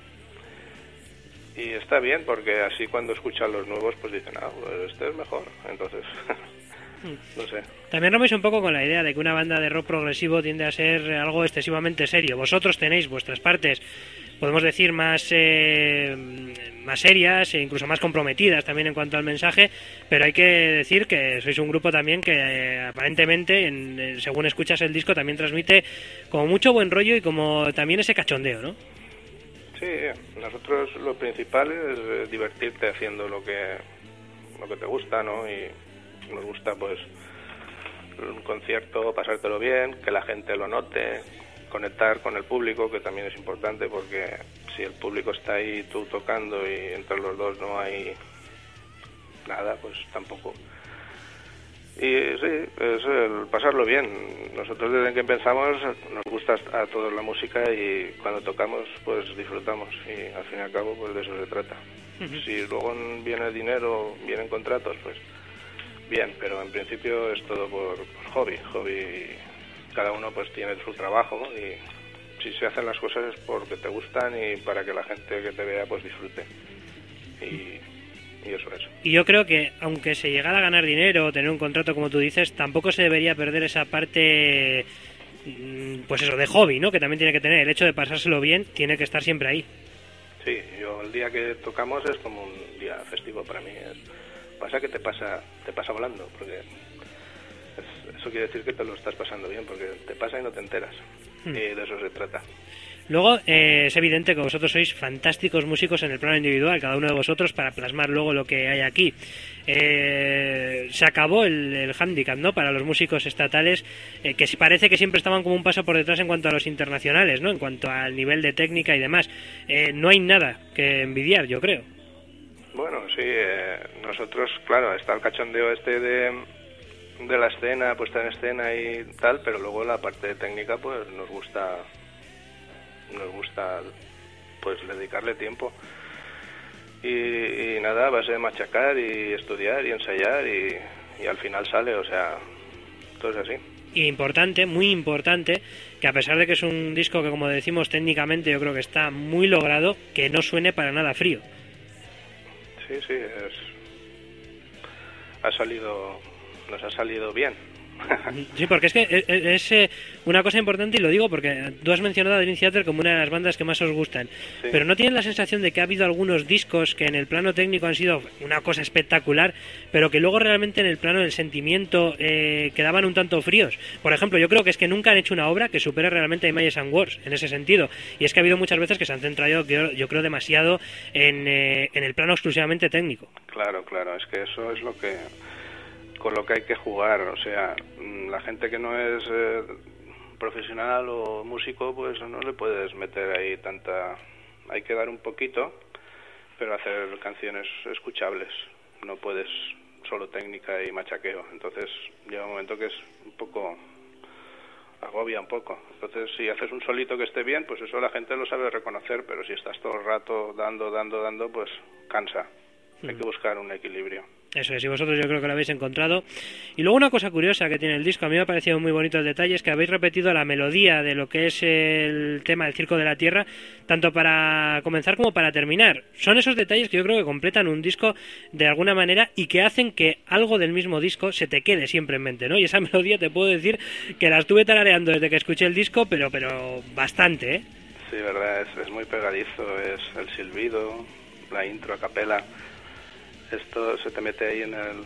Y está bien, porque así cuando escuchan los nuevos, pues dicen, ah, pues este es mejor. Entonces, no sé. También rompéis un poco con la idea de que una banda de rock progresivo tiende a ser algo excesivamente serio. Vosotros tenéis vuestras partes, podemos decir, más eh, más serias e incluso más comprometidas también en cuanto al mensaje, pero hay que decir que sois un grupo también que eh, aparentemente, en, en, según escuchas el disco, también transmite como mucho buen rollo y como también ese cachondeo, ¿no? Sí, nosotros lo principal es divertirte haciendo lo que lo que te gusta, ¿no? Y nos gusta, pues, un concierto, pasártelo bien, que la gente lo note, conectar con el público, que también es importante, porque si el público está ahí, tú tocando, y entre los dos no hay nada, pues tampoco. Y sí, es el pasarlo bien. Nosotros desde que empezamos nos gusta a todos la música y cuando tocamos pues disfrutamos, y al fin y al cabo pues de eso se trata. Uh-huh. Si luego viene el dinero, vienen contratos, pues bien, pero en principio es todo por, por hobby, hobby. Cada uno pues tiene su trabajo y si se hacen las cosas es porque te gustan y para que la gente que te vea pues disfrute. Y Y eso es. Y yo creo que, aunque se llegara a ganar dinero o tener un contrato, como tú dices, tampoco se debería perder esa parte, pues eso, de hobby, ¿no? Que también tiene que tener. El hecho de pasárselo bien tiene que estar siempre ahí. Sí, yo el día que tocamos es como un día festivo para mí. Es, pasa que te pasa te pasa volando, porque es, eso quiere decir que te lo estás pasando bien, porque te pasa y no te enteras. Hmm. Y de eso se trata. Luego, eh, es evidente que vosotros sois fantásticos músicos en el plano individual, cada uno de vosotros, para plasmar luego lo que hay aquí. Eh, se acabó el, el hándicap, ¿no?, para los músicos estatales, eh, que parece que siempre estaban como un paso por detrás en cuanto a los internacionales, ¿no?, en cuanto al nivel de técnica y demás. Eh, no hay nada que envidiar, yo creo. Bueno, sí, eh, nosotros, claro, está el cachondeo este de, de la escena, puesta en escena y tal, pero luego la parte técnica, pues nos gusta... nos gusta pues dedicarle tiempo y, y nada, a base de machacar y estudiar y ensayar y, y al final sale, o sea, todo es así. Y importante, muy importante, que a pesar de que es un disco que, como decimos, técnicamente yo creo que está muy logrado, que no suene para nada frío. Sí, sí, es... ha salido, nos ha salido bien. Sí, porque es que es, es, es una cosa importante, y lo digo porque tú has mencionado a Dream Theater como una de las bandas que más os gustan, sí. Pero ¿no tienes la sensación de que ha habido algunos discos que en el plano técnico han sido una cosa espectacular, pero que luego realmente en el plano del sentimiento eh, quedaban un tanto fríos? Por ejemplo, yo creo que es que nunca han hecho una obra que supere realmente a Images and Words en ese sentido, y es que ha habido muchas veces que se han centrado, yo, yo creo, demasiado en, eh, en el plano exclusivamente técnico. Claro, claro, es que eso es lo que... con lo que hay que jugar, o sea, la gente que no es eh, profesional o músico, pues no le puedes meter ahí tanta... hay que dar un poquito, pero hacer canciones escuchables, no puedes solo técnica y machaqueo, entonces llega un momento que es un poco... agobia un poco, entonces si haces un solito que esté bien, pues eso la gente lo sabe reconocer, pero si estás todo el rato dando, dando, dando, pues cansa, mm. Hay que buscar un equilibrio. Eso es, y vosotros yo creo que lo habéis encontrado. Y luego una cosa curiosa que tiene el disco, a mí me ha parecido muy bonito el detalle, es que habéis repetido la melodía de lo que es el tema del Circo de la Tierra, tanto para comenzar como para terminar. Son esos detalles que yo creo que completan un disco de alguna manera y que hacen que algo del mismo disco se te quede siempre en mente, ¿no? Y esa melodía te puedo decir que la estuve tarareando desde que escuché el disco, pero pero bastante, ¿eh? Sí, verdad, es, es muy pegadizo, es el silbido, la intro a capela. Esto se te mete ahí en el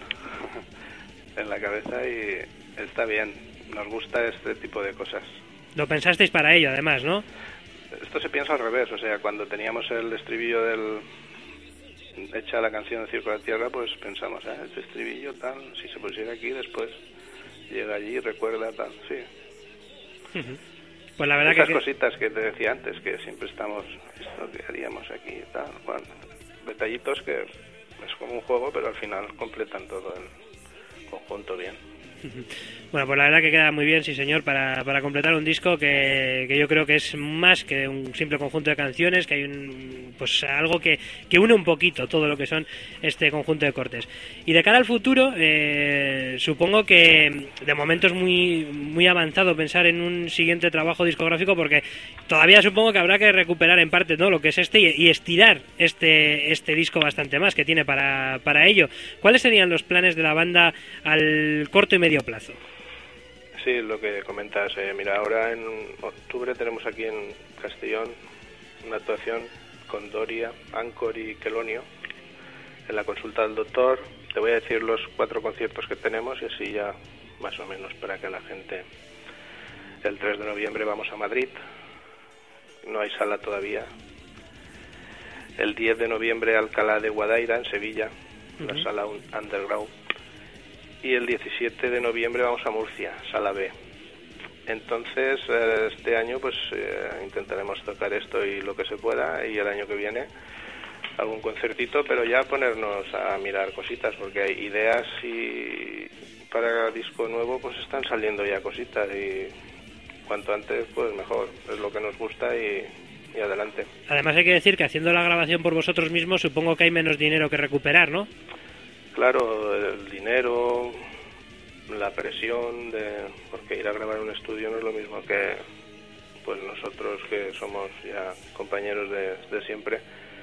en la cabeza y está bien, nos gusta este tipo de cosas. Lo pensasteis para ello, además, ¿no? Esto se piensa al revés, o sea, cuando teníamos el estribillo del hecha la canción de Circo de la Tierra, pues pensamos, ah, este estribillo tal, si se pusiera aquí después llega allí, recuerda tal, sí. Uh-huh. Pues la verdad Esas que... cositas que te decía antes, que siempre estamos, esto que haríamos aquí, tal, bueno, detallitos que es como un juego, pero al final completan todo el conjunto bien. Bueno, pues la verdad que queda muy bien, sí señor, para, para completar un disco que, que yo creo que es más que un simple conjunto de canciones, que hay un, pues algo que, que une un poquito todo lo que son este conjunto de cortes. Y de cara al futuro, eh, supongo que de momento es muy, muy avanzado pensar en un siguiente trabajo discográfico, porque todavía supongo que habrá que recuperar en parte, ¿no?, lo que es este y, y estirar este, este disco bastante más que tiene para, para ello. ¿Cuáles serían los planes de la banda al corto y medio plazo? Sí, lo que comentas. Eh, mira, ahora en octubre tenemos aquí en Castellón una actuación con Doria, Ancor y Quelonio en la consulta del doctor. Te voy a decir los cuatro conciertos que tenemos y así ya más o menos para que la gente... El tres de noviembre vamos a Madrid, no hay sala todavía. El diez de noviembre Alcalá de Guadaira en Sevilla, uh-huh. La sala Underground. Y el diecisiete de noviembre vamos a Murcia, sala B. Entonces, eh, este año pues eh, intentaremos tocar esto y lo que se pueda, y el año que viene algún concertito, pero ya ponernos a mirar cositas, porque hay ideas y para disco nuevo pues están saliendo ya cositas y cuanto antes pues mejor, es lo que nos gusta y, y adelante. Además hay que decir que haciendo la grabación por vosotros mismos supongo que hay menos dinero que recuperar, ¿no? Claro, el dinero, la presión, de porque ir a grabar un estudio no es lo mismo que pues nosotros que somos ya compañeros de, de siempre.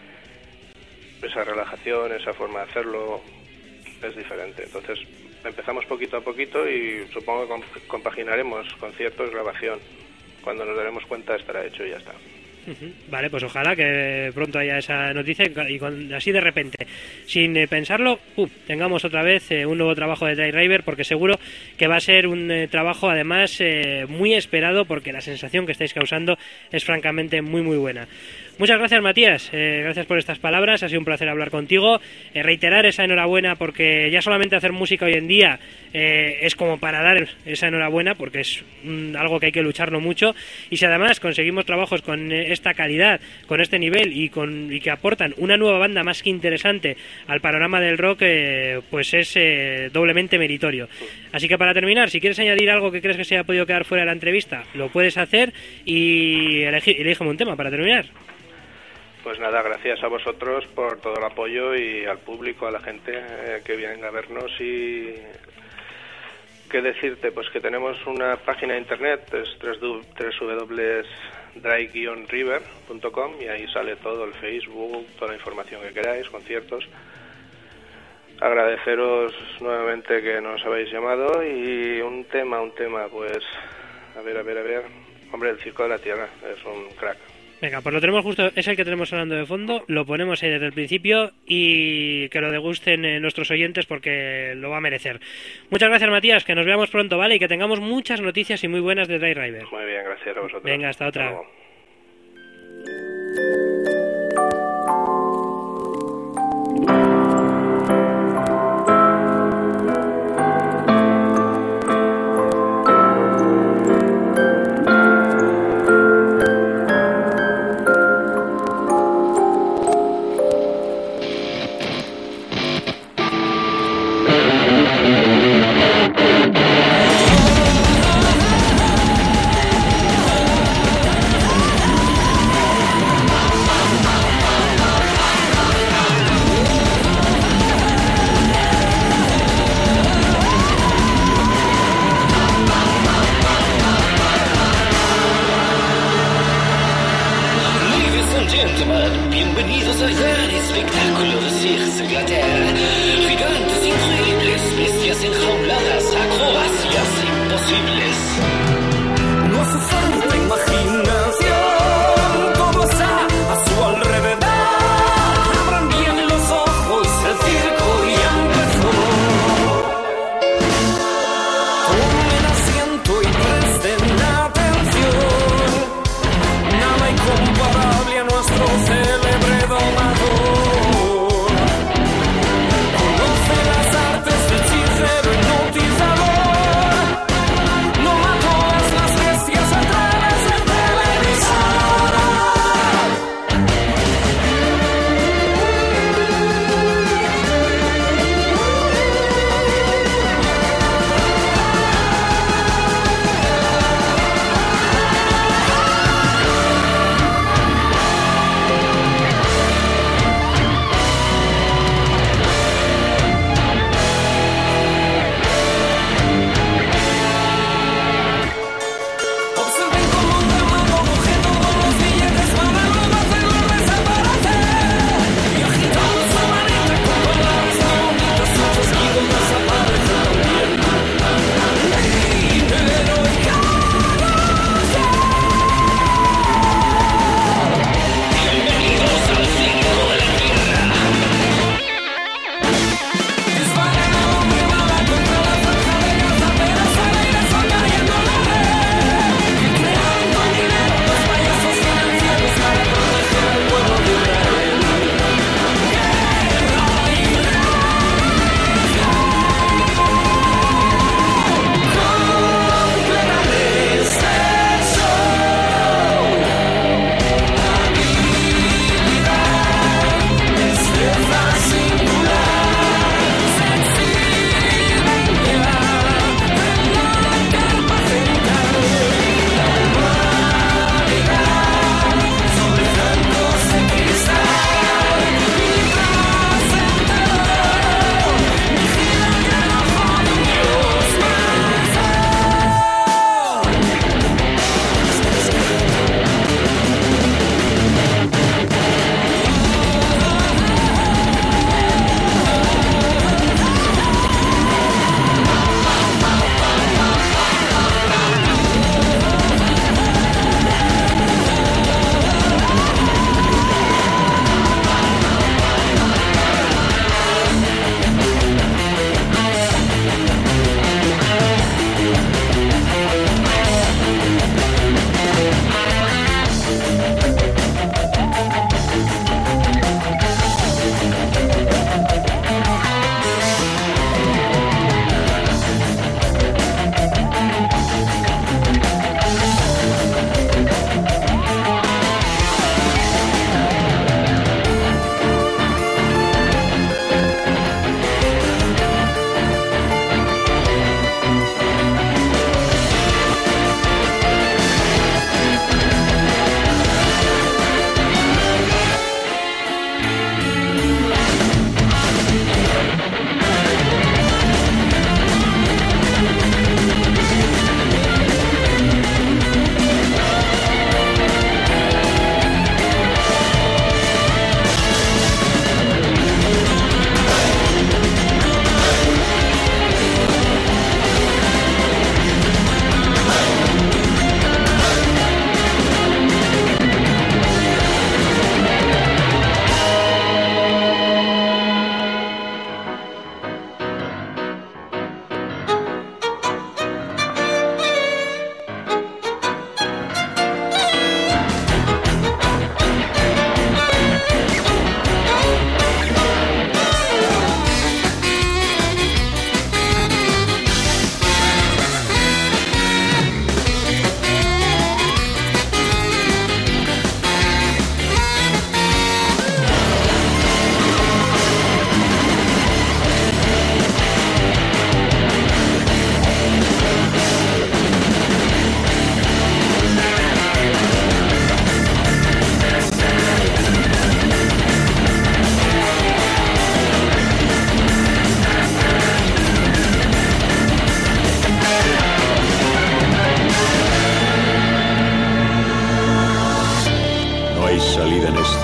Esa relajación, esa forma de hacerlo es diferente. Entonces empezamos poquito a poquito y supongo que compaginaremos conciertos, grabación. Cuando nos daremos cuenta estará hecho y ya está. Vale, pues ojalá que pronto haya esa noticia y con, así de repente, sin eh, pensarlo, uh, tengamos otra vez eh, un nuevo trabajo de Driver, porque seguro que va a ser un eh, trabajo además eh, muy esperado, porque la sensación que estáis causando es francamente muy muy buena. Muchas gracias, Matías, eh, gracias por estas palabras, ha sido un placer hablar contigo, eh, reiterar esa enhorabuena, porque ya solamente hacer música hoy en día eh, es como para dar esa enhorabuena, porque es mm, algo que hay que lucharlo mucho, y si además conseguimos trabajos con eh, esta calidad, con este nivel y, con, y que aportan una nueva banda más que interesante al panorama del rock, eh, pues es eh, doblemente meritorio. Así que para terminar, si quieres añadir algo que crees que se haya podido quedar fuera de la entrevista, lo puedes hacer y elegir, elígeme un tema para terminar. Pues nada, gracias a vosotros por todo el apoyo y al público, a la gente eh, que viene a vernos. Y qué decirte, pues que tenemos una página de internet, es doble u doble u doble u punto dry guion river punto com, y ahí sale todo, el Facebook, toda la información que queráis, conciertos. Agradeceros nuevamente que nos habéis llamado, y un tema, un tema, pues a ver, a ver, a ver, hombre, el Circo de la Tierra es un crack. Venga, pues lo tenemos justo, es el que tenemos sonando de fondo, lo ponemos ahí desde el principio y que lo degusten eh, nuestros oyentes, porque lo va a merecer. Muchas gracias, Matías, que nos veamos pronto, ¿vale? Y que tengamos muchas noticias y muy buenas de Dry River. Muy bien, gracias a vosotros. Venga, hasta otra. Hasta luego. Bienvenidos al gran espectáculo de Circe Glater. Gigantes increíbles, bestias enjauladas, acrobacias imposibles. No hace falta imaginación, todo está a su alrededor. Abran bien los ojos, el circo ya empezó. Tomen asiento y presten atención. Nada incomparable a nuestro célebre domador. Conoce las artes del hechicero hipnotizador. No mató a las bestias atrás.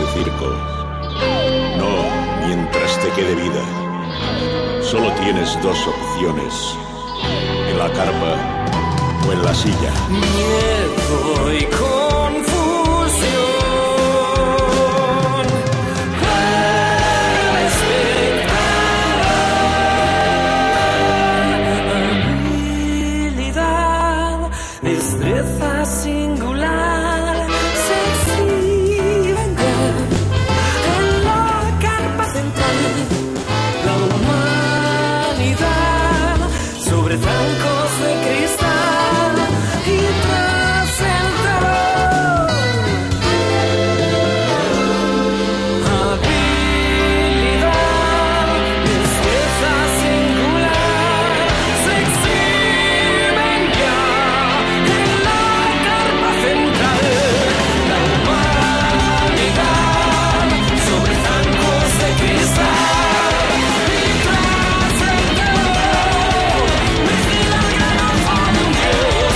circo. No, mientras te quede vida. Solo tienes dos opciones: en la carpa o en la silla. Miedo y confusión. Habilidad, destreza singular, se exhiben ya en la carpa central. La humanidad sobre zancos de cristal y tras el telón. Habilidad, destreza singular, se exhiben ya en la carpa central. La humanidad sobre zancos de cristal y tras el telón. Vigila que no falle un dios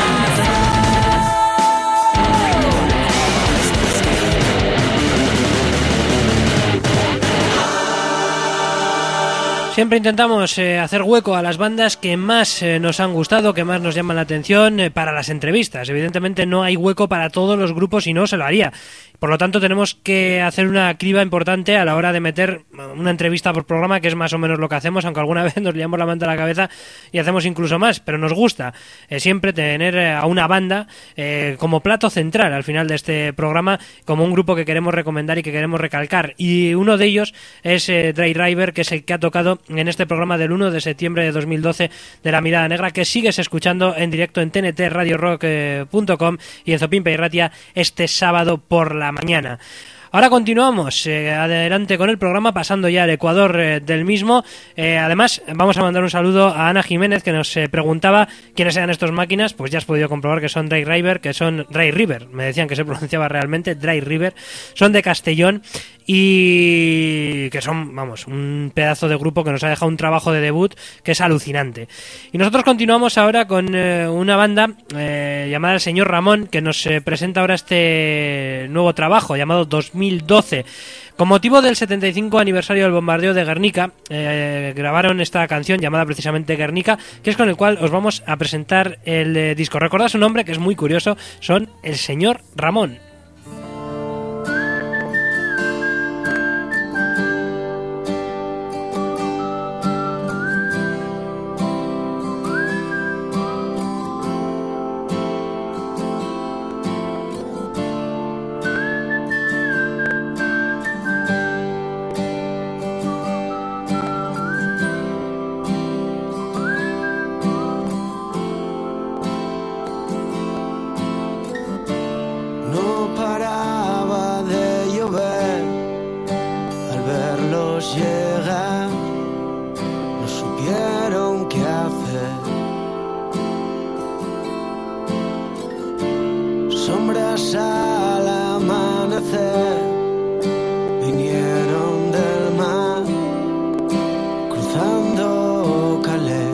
Siempre intentamos eh, hacer hueco a las bandas que más eh, nos han gustado, que más nos llaman la atención eh, para las entrevistas. Evidentemente no hay hueco para todos los grupos y no se lo haría. Por lo tanto tenemos que hacer una criba importante a la hora de meter una entrevista por programa, que es más o menos lo que hacemos, aunque alguna vez nos liamos la manta a la cabeza y hacemos incluso más, pero nos gusta eh, siempre tener eh, a una banda eh, como plato central al final de este programa, como un grupo que queremos recomendar y que queremos recalcar. Y uno de ellos es eh, Dry River, que es el que ha tocado en este programa del uno de septiembre de dos mil doce de La Mirada Negra, que sigues escuchando en directo en T N T Radio Rock punto com y en Zopimpa y Ratia este sábado por la mañana. Ahora continuamos eh, adelante con el programa, pasando ya al Ecuador eh, del mismo. Eh, además, vamos a mandar un saludo a Ana Jiménez, que nos eh, preguntaba quiénes eran estos máquinas. Pues ya has podido comprobar que son Dry River, que son Dry River, me decían que se pronunciaba realmente Dry River, son de Castellón y que son, vamos, un pedazo de grupo que nos ha dejado un trabajo de debut que es alucinante. Y nosotros continuamos ahora con eh, una banda eh, llamada El Señor Ramón, que nos eh, presenta ahora este nuevo trabajo llamado dos mil doce. Con motivo del setenta y cinco aniversario del bombardeo de Guernica, eh, grabaron esta canción llamada precisamente Guernica, que es con el cual os vamos a presentar el eh, disco. Recordad su nombre, que es muy curioso, son El Señor Ramón. No paraba de llover, al verlos llegar no supieron qué hacer. Sombras al amanecer vinieron del mar, cruzando Calais.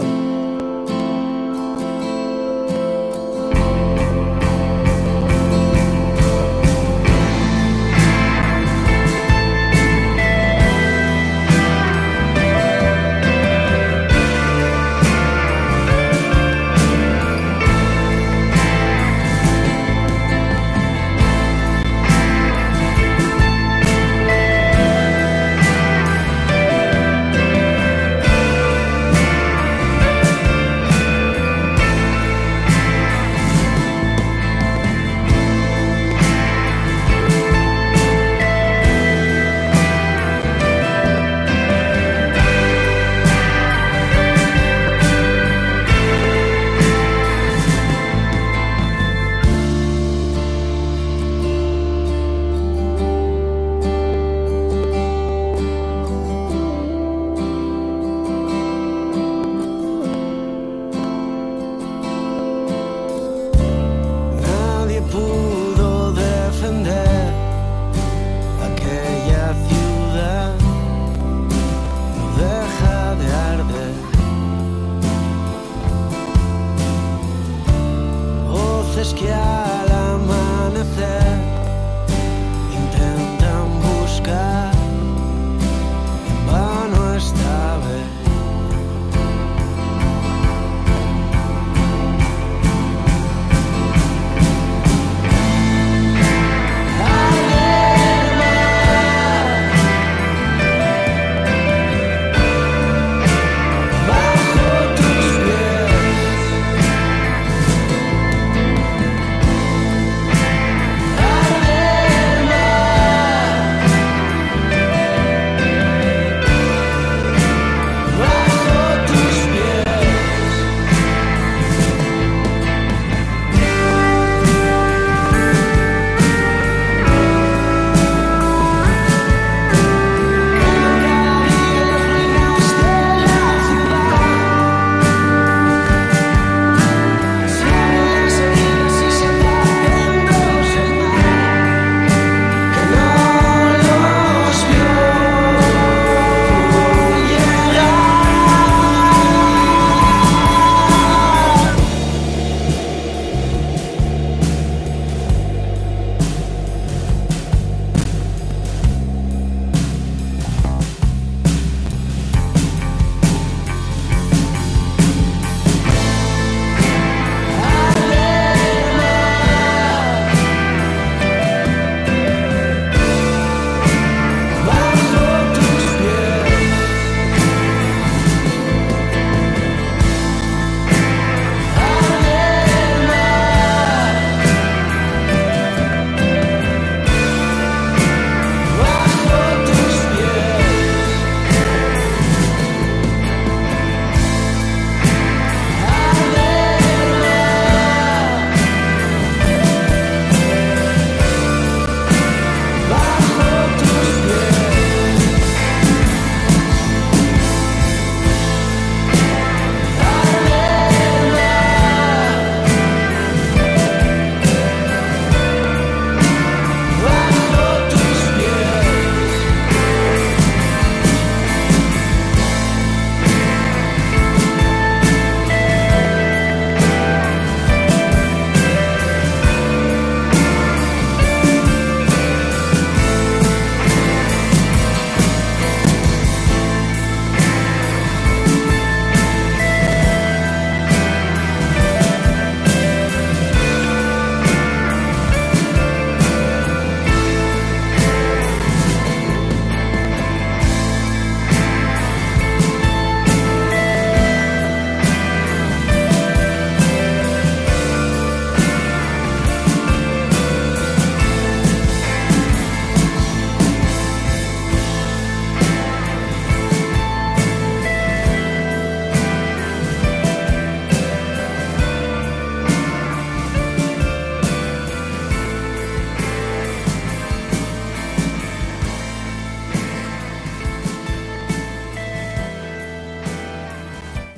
Que al amanecer intentan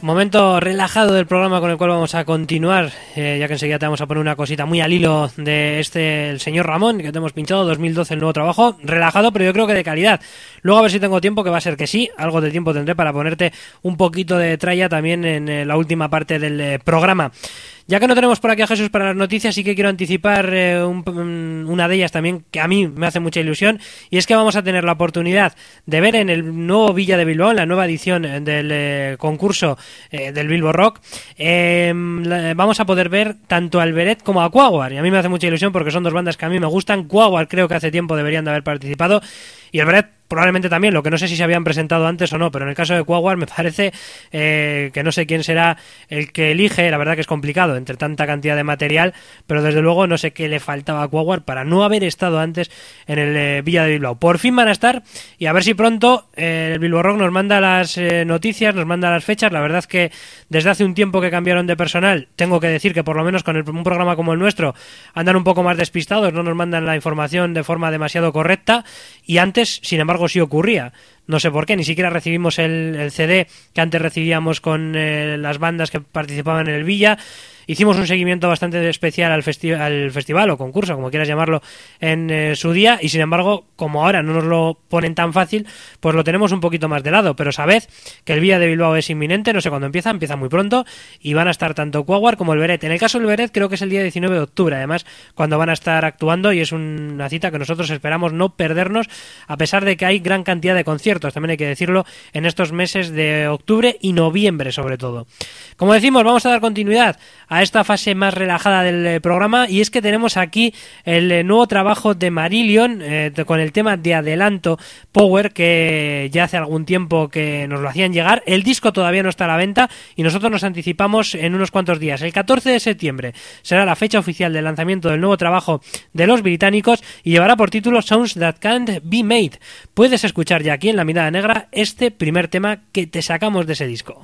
Momento relajado del programa con el cual vamos a continuar, eh, ya que enseguida te vamos a poner una cosita muy al hilo de este, el señor Ramón, que te hemos pinchado, dos mil doce, el nuevo trabajo, relajado, pero yo creo que de calidad. Luego a ver si tengo tiempo, que va a ser que sí, algo de tiempo tendré para ponerte un poquito de tralla también en eh, la última parte del eh, programa. Ya que no tenemos por aquí a Jesús para las noticias, sí que quiero anticipar eh, un, una de ellas también, que a mí me hace mucha ilusión, y es que vamos a tener la oportunidad de ver en el nuevo Villa de Bilbao, en la nueva edición del eh, concurso eh, del Bilbo Rock, eh, la, vamos a poder ver tanto a Alberet como a Quaguar, y a mí me hace mucha ilusión porque son dos bandas que a mí me gustan. Quaguar creo que hace tiempo deberían de haber participado, y Alberet probablemente también, lo que no sé si se habían presentado antes o no, pero en el caso de Quaguar me parece eh, que no sé quién será el que elige, la verdad que es complicado entre tanta cantidad de material, pero desde luego no sé qué le faltaba a Quaguar para no haber estado antes en el eh, Villa de Bilbao. Por fin van a estar, y a ver si pronto eh, el Bilbo Rock nos manda las eh, noticias, nos manda las fechas. La verdad es que desde hace un tiempo que cambiaron de personal, tengo que decir que por lo menos con el, un programa como el nuestro andan un poco más despistados, no nos mandan la información de forma demasiado correcta, y antes, sin embargo, sí ocurría. No sé por qué, ni siquiera recibimos el, el C D que antes recibíamos con eh, las bandas que participaban en el Villa. Hicimos un seguimiento bastante especial al, festi- al festival o concurso, como quieras llamarlo, en eh, su día, y sin embargo, como ahora no nos lo ponen tan fácil, pues lo tenemos un poquito más de lado. Pero sabed que el Villa de Bilbao es inminente, no sé cuándo empieza, empieza muy pronto, y van a estar tanto Quaguar como el Beret. En el caso del Beret creo que es el día diecinueve de octubre, además, cuando van a estar actuando, y es una cita que nosotros esperamos no perdernos, a pesar de que hay gran cantidad de conciertos, también hay que decirlo, en estos meses de octubre y noviembre sobre todo. Como decimos, vamos a dar continuidad a esta fase más relajada del eh, programa, y es que tenemos aquí el eh, nuevo trabajo de Marillion eh, con el tema de adelanto Power, que ya hace algún tiempo que nos lo hacían llegar. El disco todavía no está a la venta y nosotros nos anticipamos en unos cuantos días. El catorce de septiembre será la fecha oficial del lanzamiento del nuevo trabajo de los británicos y llevará por título Sounds That Can't Be Made. Puedes escuchar ya aquí en La Mirada Negra este primer tema que te sacamos de ese disco.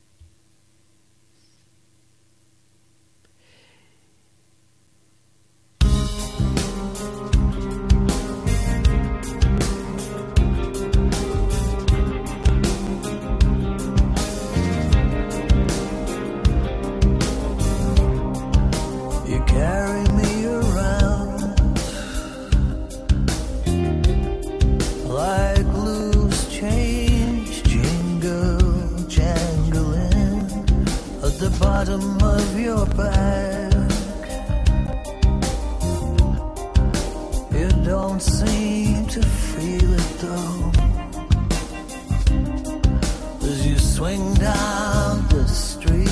Carry me around like loose change, jingle, jangling at the bottom of your back. You don't seem to feel it though, as you swing down the street,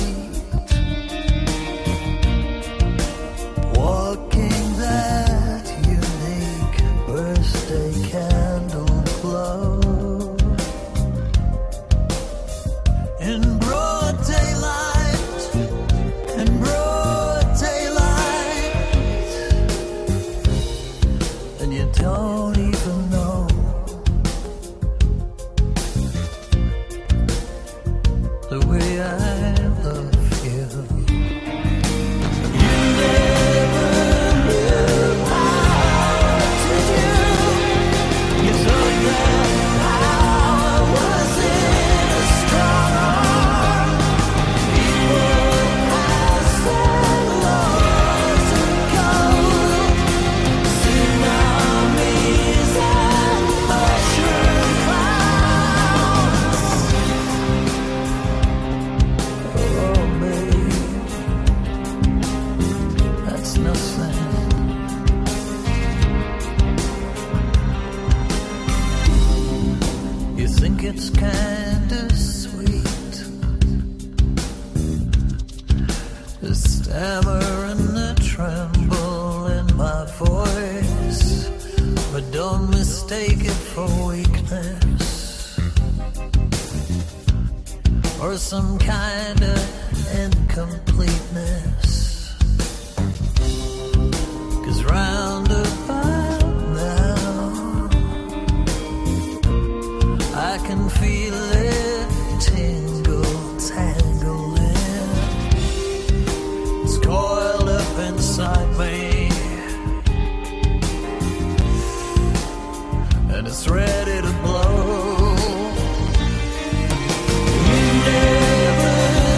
walking that unique birthday candle glow in broad daylight, in broad daylight, and you don't even know the way I love you. It's kinda sweet, the stammer and the tremble in my voice, but don't mistake it for weakness or some kind of incompleteness, 'cause round about now I can feel it tingle, tangling. It's coiled up inside me, and it's ready to blow. You never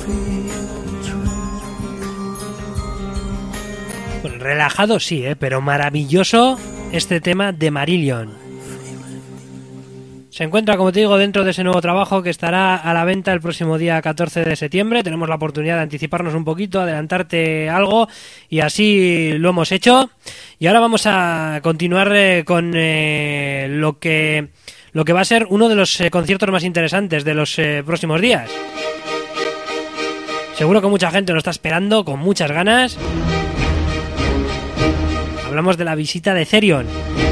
Bueno, relajado sí, ¿eh? Pero maravilloso este tema de Marillion. Se encuentra, como te digo, dentro de ese nuevo trabajo que estará a la venta el próximo día catorce de septiembre. Tenemos la oportunidad de anticiparnos un poquito, adelantarte algo, y así lo hemos hecho. Y ahora vamos a continuar eh, con eh, lo que lo que va a ser uno de los eh, conciertos más interesantes de los eh, próximos días. Seguro que mucha gente lo está esperando con muchas ganas. Hablamos de la visita de Therion.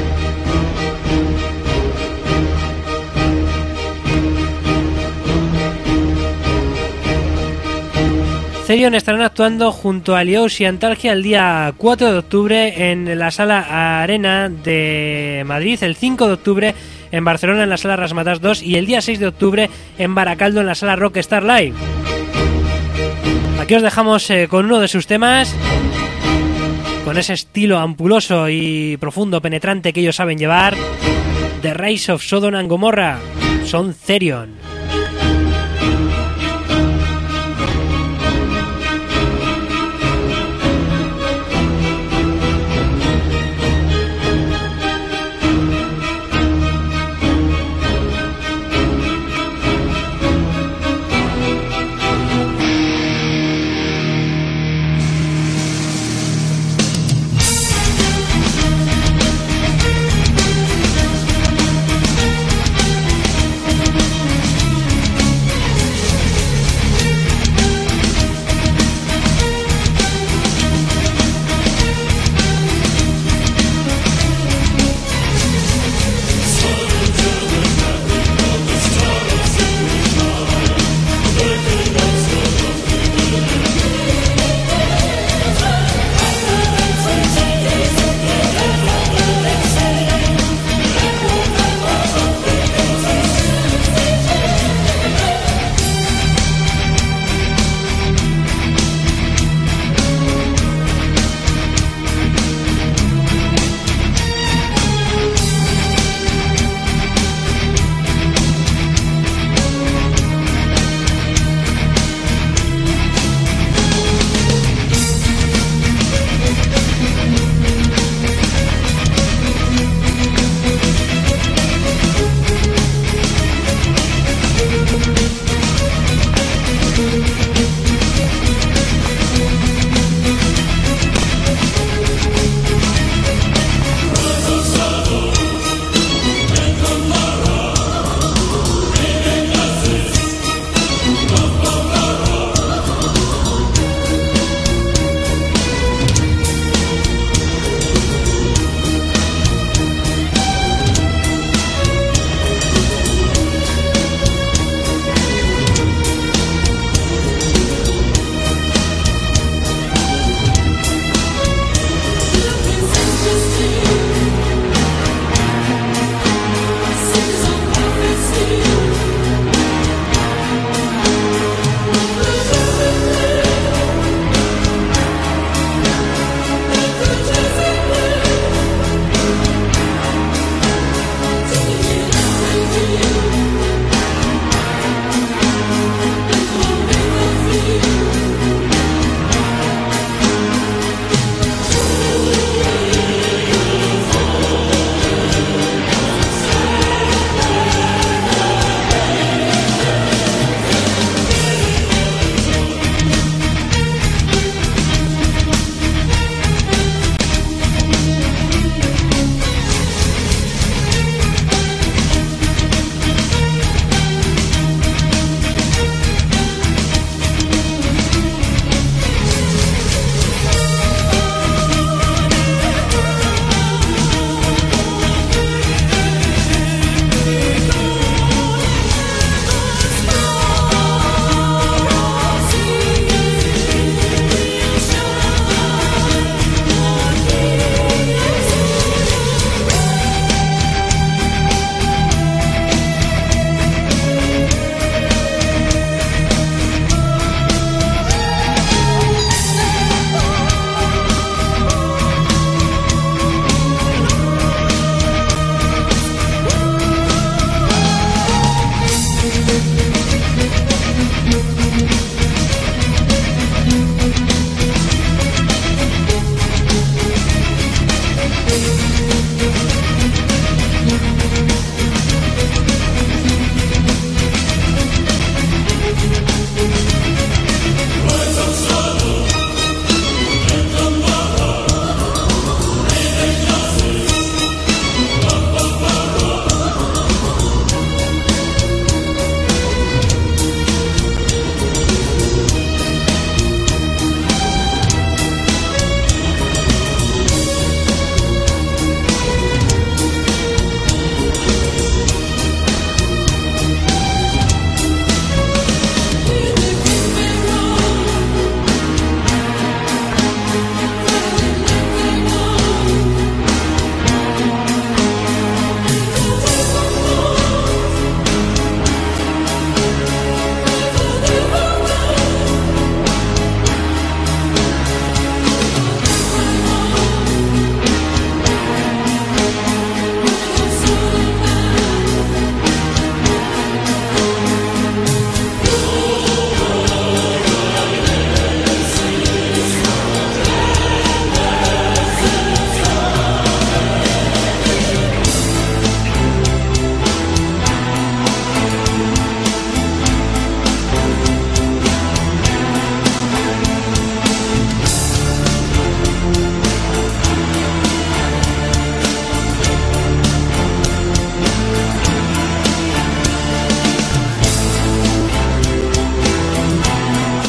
Therion estarán actuando junto a Lios y Antalgia el día cuatro de octubre en la Sala Arena de Madrid, el cinco de octubre en Barcelona en la Sala Razzmatazz dos y el día seis de octubre en Baracaldo en la Sala Rockstar Live. Aquí os dejamos eh, con uno de sus temas, con ese estilo ampuloso y profundo, penetrante que ellos saben llevar, The Rise of Sodom and Gomorrah. Son Therion.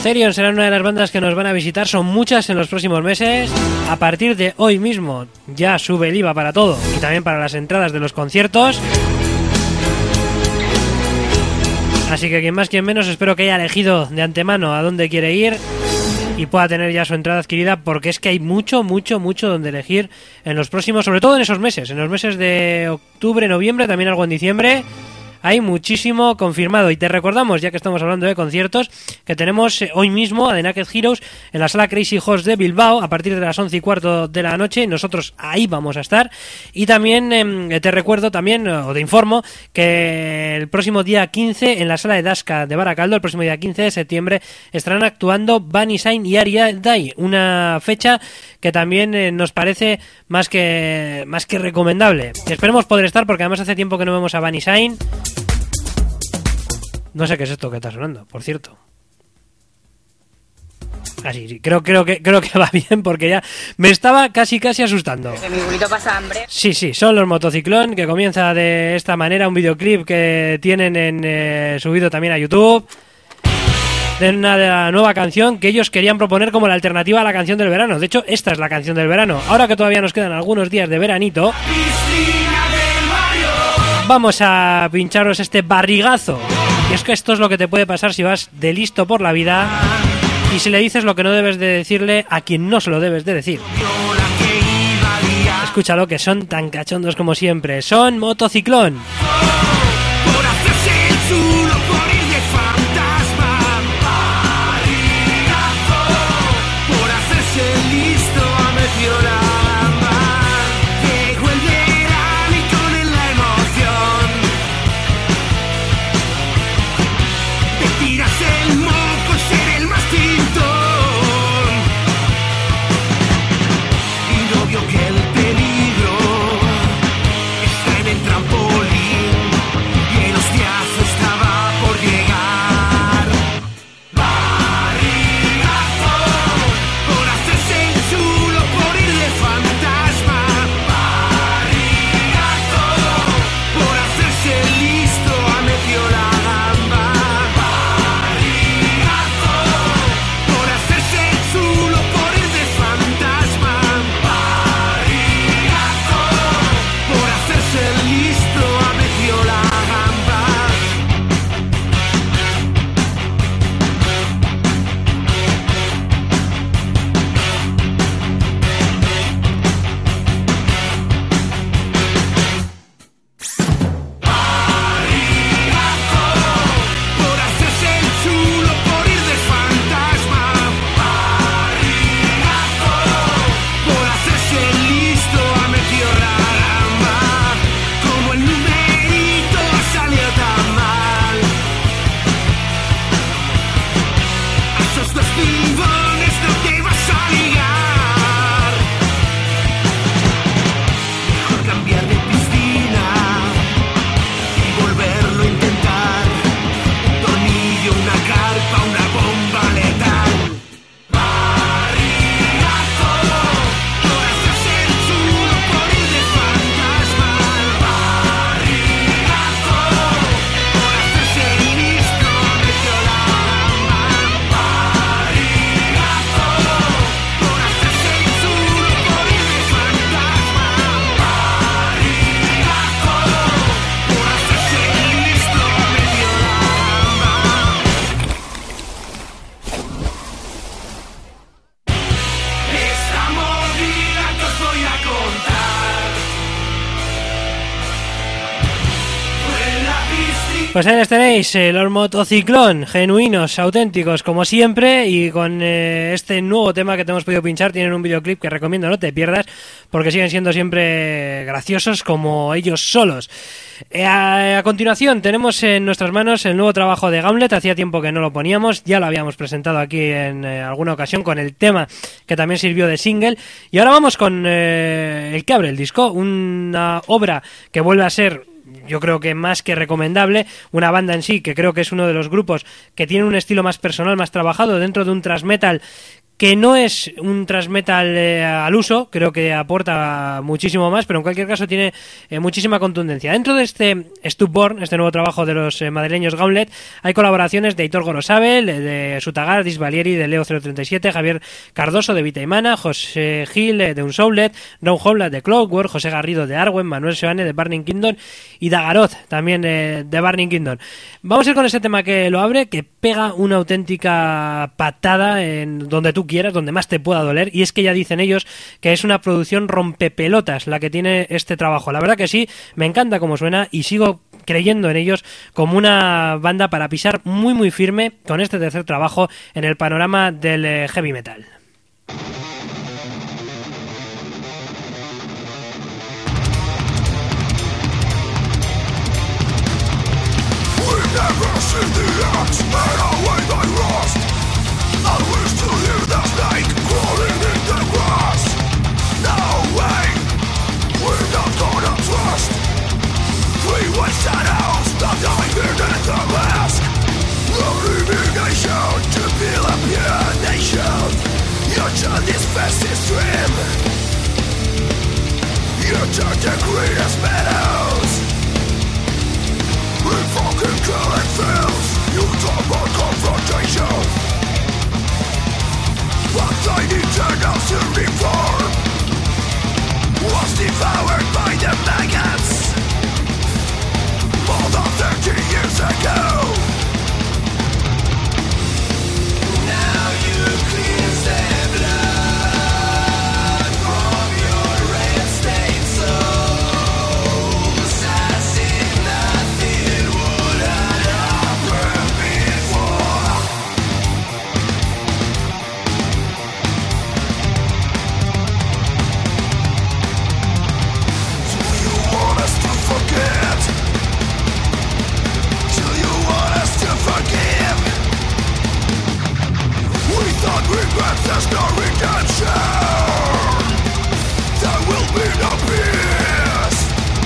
Therion serán una de las bandas que nos van a visitar, son muchas en los próximos meses. A partir de hoy mismo ya sube el I V A para todo y también para las entradas de los conciertos. Así que quien más, quien menos, espero que haya elegido de antemano a dónde quiere ir y pueda tener ya su entrada adquirida, porque es que hay mucho, mucho, mucho donde elegir en los próximos, sobre todo en esos meses, en los meses de octubre, noviembre, también algo en diciembre. Hay muchísimo confirmado y te recordamos, ya que estamos hablando de conciertos, que tenemos hoy mismo a The Naked Heroes en la sala Crazy Horse de Bilbao a partir de las once y cuarto de la noche. Nosotros ahí vamos a estar. Y también eh, te recuerdo también, o te informo, que el próximo día quince en la sala de Dasca de Baracaldo, el próximo día quince de septiembre, estarán actuando Bunny Sign y Ariadne, una fecha que también eh, nos parece más que, más que recomendable. Esperemos poder estar, porque además hace tiempo que no vemos a Bunny Sign. No sé qué es esto que está sonando, por cierto. Ah, sí, sí, creo, creo, que, creo que va bien, porque ya me estaba casi casi asustando. Que mi burrito pasa hambre. Sí, sí, son los Motociclón, que comienza de esta manera, un videoclip que tienen en, eh, subido también a YouTube, de una nueva canción que ellos querían proponer como la alternativa a la canción del verano. De hecho, esta es la canción del verano. Ahora que todavía nos quedan algunos días de veranito, vamos a pincharos este barrigazo. Y es que esto es lo que te puede pasar si vas de listo por la vida y si le dices lo que no debes de decirle a quien no se lo debes de decir. Escúchalo, que son tan cachondos como siempre. Son Motociclón. Por hacerse el chulo, por ir de fantasma, barrigazo. Por hacerse el listo, ha metido la gamba. Llegó el verano y con él la emoción. Te tiras el moco, ser el más tintón. Y no vio que el peligro está en el trampolín y el hostiazo estaba por llegar. Barrigazo, por hacerse el chulo, por ir de fantasma. Barrigazo, por hacerse el listo, ha metido la gamba. Barrigazo, por hacerse el chulo, por ir de fantasma. Barrigazo, por hacerse el listo, ha metido la gamba. Barrigazo, por hacerse el chulo, por ir de fantasma. Barrigazo, por hacerse el listo, ha metido la gamba. Como el numerito salió tan mal. A esos dos pibones no te vas a ligar. Mejor cambiar de piscina y volverlo a intentar. Un tornillo, una carpa, una bomba letal. Barrigazo, por hacerse el chulo, por ir de fantasma. Barrigazo, por hacerse el listo, metió la gamba. Barrigazo, por hacerse el chulo, por ir de fantasma. Barrigazo, por hacerse el listo, metió la gamba. Esta movida que os voy a contar fue en la piscina. Pues ahí les tenéis, eh, los Motociclón, genuinos, auténticos como siempre, y con eh, este nuevo tema que te hemos podido pinchar. Tienen un videoclip que recomiendo no te pierdas, porque siguen siendo siempre graciosos como ellos solos. Eh, a, a continuación tenemos en nuestras manos el nuevo trabajo de Gauntlet. Hacía tiempo que no lo poníamos, ya lo habíamos presentado aquí en eh, alguna ocasión con el tema que también sirvió de single, y ahora vamos con eh, el que abre el disco, una obra que vuelve a ser, yo creo que más que recomendable, una banda en sí que creo que es uno de los grupos que tiene un estilo más personal, más trabajado dentro de un thrash metal que no es un thrash metal eh, al uso, creo que aporta muchísimo más, pero en cualquier caso tiene eh, muchísima contundencia. Dentro de este Stupborn, este nuevo trabajo de los eh, madrileños Gauntlet, hay colaboraciones de Hitor Gorosabel, de Sutagar, Disvalieri, de Leo cero treinta y siete, Javier Cardoso de Vita y Mana, José Gil eh, de Unsoulet, Ron Howland de Clockwork, José Garrido de Arwen, Manuel Seoane de Burning Kingdom y Dagaroth también eh, de Burning Kingdom. Vamos a ir con ese tema que lo abre, que pega una auténtica patada en donde tú quieras, donde más te pueda doler, y es que ya dicen ellos que es una producción rompepelotas la que tiene este trabajo. La verdad que sí, me encanta cómo suena y sigo creyendo en ellos como una banda para pisar muy muy firme con este tercer trabajo en el panorama del eh, heavy metal. This fastest swim, you turn to greenest meadows. In fucking killing fields, you talk about confrontation. What I need to know to reform was devoured by the maggots more than thirty years ago. Now you cleanse them. There's no redemption. There will be no peace.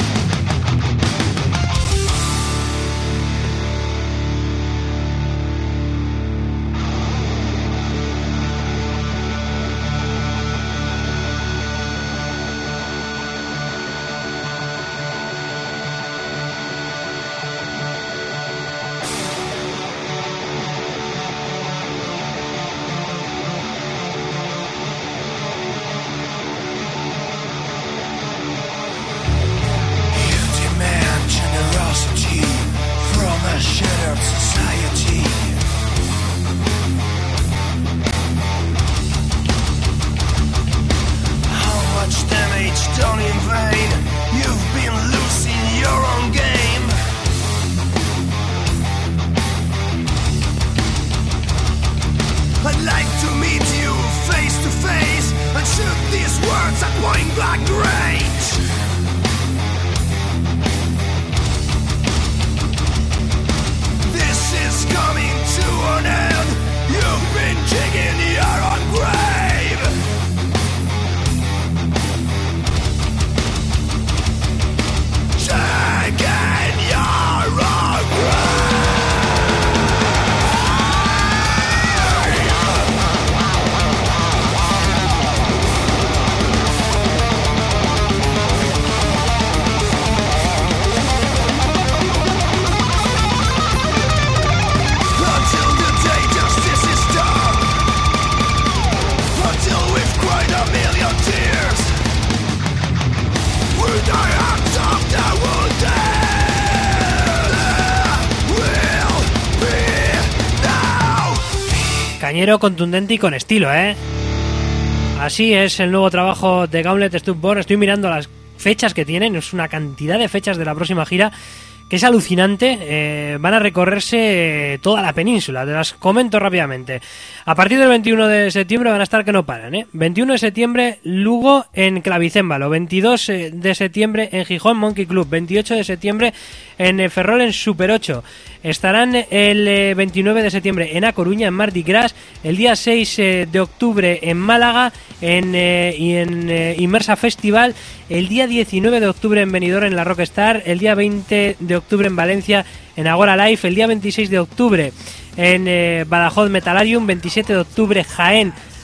Cañero, contundente y con estilo, ¿eh? Así es el nuevo trabajo de Gauntlet Stupborn. Estoy mirando las fechas que tienen, es una cantidad de fechas de la próxima gira que es alucinante. Eh, van a recorrerse eh, toda la península, te las comento rápidamente. A partir del veintiuno de septiembre van a estar que no paran, ¿eh? veintiuno de septiembre Lugo en Clavicémbalo, veintidós de septiembre en Gijón Monkey Club, veintiocho de septiembre en eh, Ferrol en Super ocho. Estarán el eh, veintinueve de septiembre en A Coruña en Mardi Gras, el día seis eh, de octubre en Málaga en, eh, y en eh, Inmersa Festival, el día diecinueve de octubre en Benidorm en la Rockstar, el día veinte de octubre en Valencia en Agora Live, el día veintiséis de octubre en eh, Badajoz Metalarium, veintisiete de octubre Jaén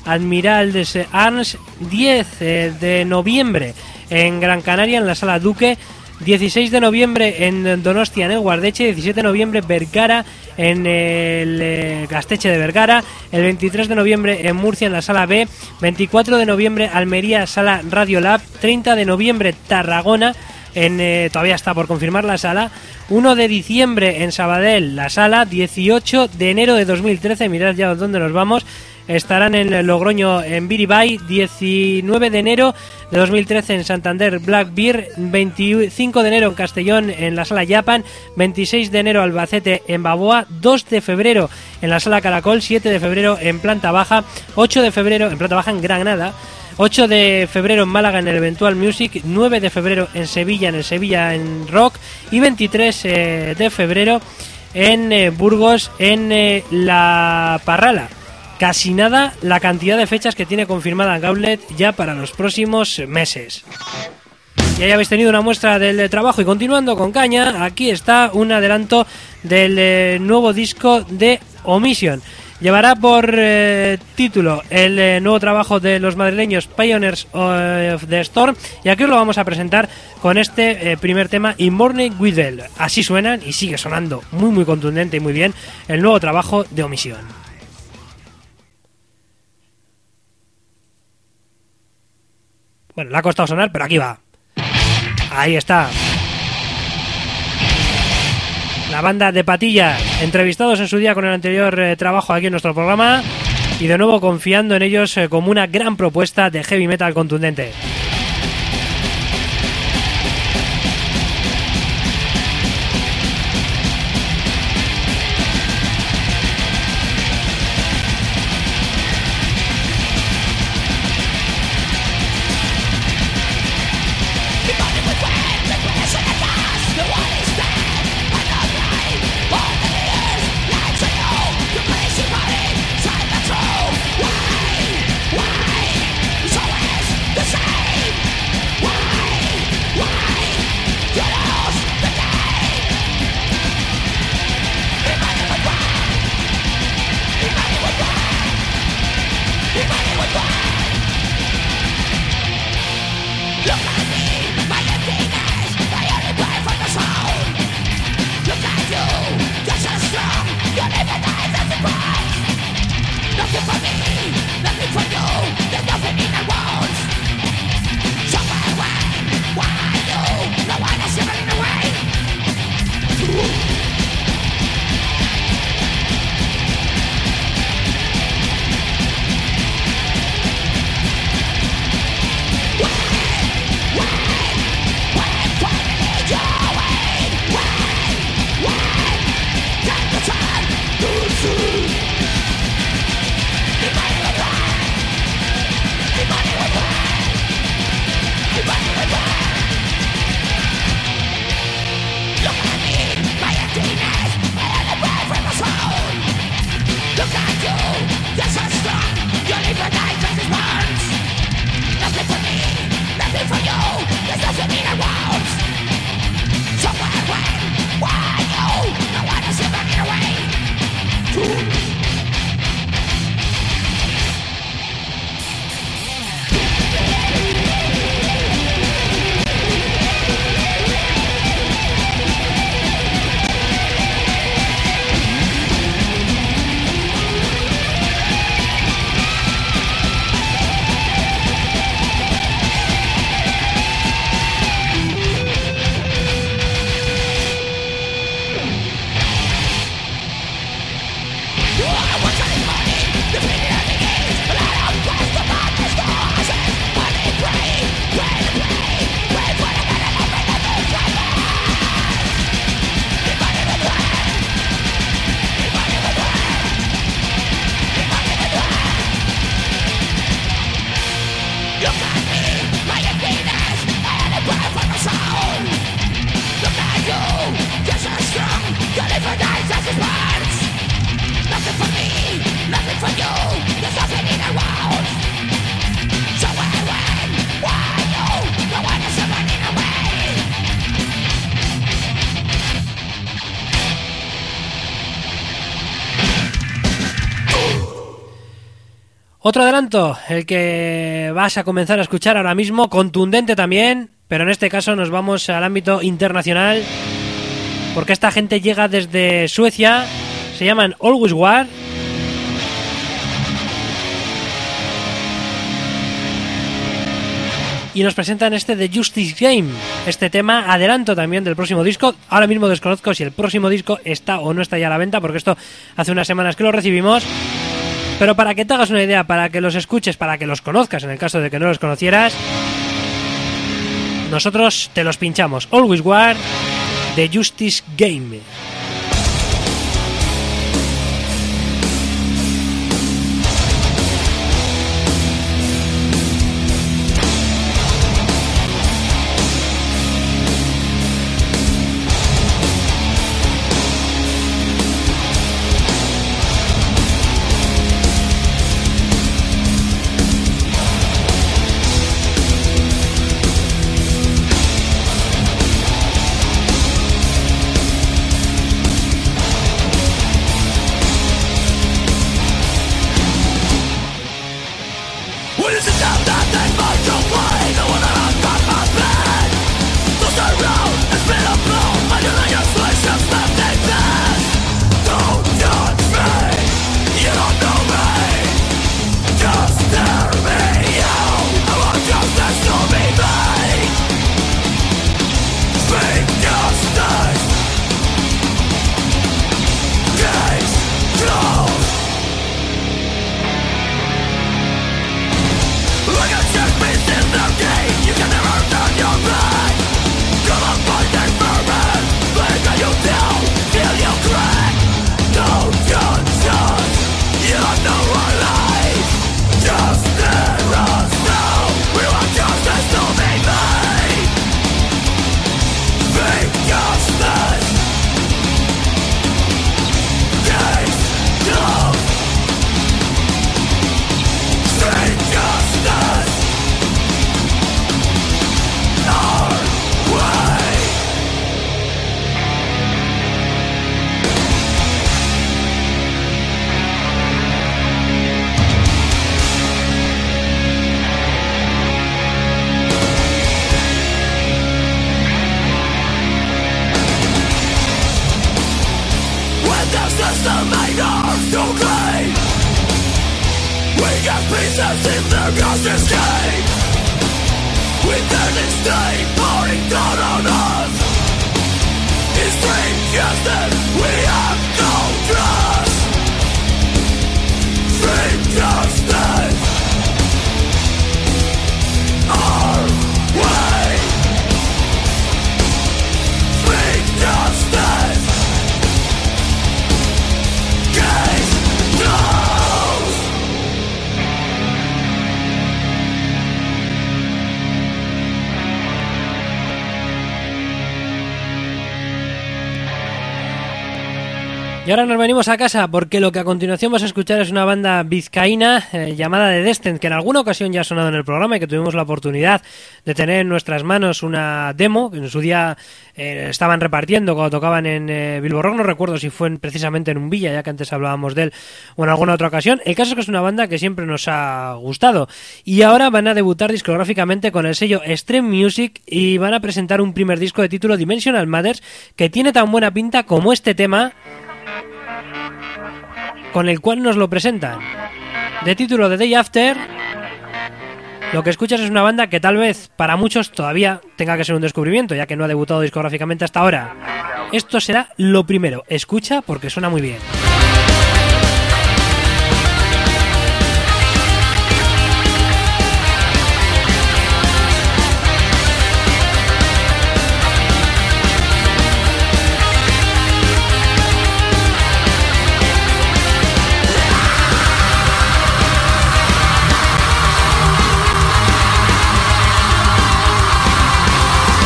Admirals Arms. Diez de noviembre en Gran Canaria, en la Sala Duque. dieciséis de noviembre en Donostia, en el Guardeche. Diecisiete de noviembre Vergara, en el eh, Gasteche de Vergara. El veintitrés de noviembre en Murcia, en la Sala B. veinticuatro de noviembre Almería, Sala Radio Lab. treinta de noviembre Tarragona, en eh, todavía está por confirmar la sala. uno de diciembre en Sabadell, la sala. dieciocho de enero de dos mil trece, mirad ya dónde nos vamos, estarán en Logroño, en Biribay. Diecinueve de enero de dos mil trece en Santander, Black Beer. Veinticinco de enero en Castellón, en la Sala Japan. Veintiséis de enero Albacete, en Baboa. Dos de febrero en la Sala Caracol. Siete de febrero en Planta Baja. Ocho de febrero en Planta Baja, en Granada. ocho de febrero en Málaga, en el Eventual Music. nueve de febrero en Sevilla, en el Sevilla en Rock. Y veintitrés eh, de febrero en eh, Burgos, en eh, La Parrala. Casi nada la cantidad de fechas que tiene confirmada Gauntlet ya para los próximos meses. Ya habéis tenido una muestra del trabajo, y continuando con caña, aquí está un adelanto del eh, nuevo disco de Omission. Llevará por eh, título el eh, nuevo trabajo de los madrileños Pioneers of the Storm, y aquí os lo vamos a presentar con este eh, primer tema, In Morning With Them. Así suenan, y sigue sonando muy muy contundente y muy bien el nuevo trabajo de Omission. Bueno, le ha costado sonar, pero aquí va. Ahí está. La banda de Patillas, entrevistados en su día con el anterior eh, trabajo aquí en nuestro programa, y de nuevo confiando en ellos eh, como una gran propuesta de heavy metal contundente. The same Otro adelanto, el que vas a comenzar a escuchar ahora mismo, contundente también, pero en este caso nos vamos al ámbito internacional, porque esta gente llega desde Suecia, se llaman Always War. Y nos presentan este The Justice Game, este tema, adelanto también del próximo disco. Ahora mismo desconozco si el próximo disco está o no está ya a la venta, porque esto hace unas semanas que lo recibimos. Pero para que te hagas una idea, para que los escuches, para que los conozcas, en el caso de que no los conocieras, nosotros te los pinchamos. Always War, The Justice Game. Y ahora nos venimos a casa porque lo que a continuación vas a escuchar es una banda vizcaína eh, llamada The Descent, que en alguna ocasión ya ha sonado en el programa y que tuvimos la oportunidad de tener en nuestras manos una demo que en su día eh, estaban repartiendo cuando tocaban en eh, Bilbo Rock. No recuerdo si fue en, precisamente en un Villa, ya que antes hablábamos de él, o en alguna otra ocasión. El caso es que es una banda que siempre nos ha gustado y ahora van a debutar discográficamente con el sello Extreme Music y van a presentar un primer disco de título Dimensional Matters, que tiene tan buena pinta como este tema con el cual nos lo presentan. De título The Day After, lo que escuchas es una banda que tal vez para muchos todavía tenga que ser un descubrimiento, ya que no ha debutado discográficamente hasta ahora. Esto será lo primero. Escucha porque suena muy bien.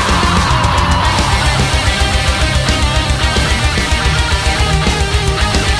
We'll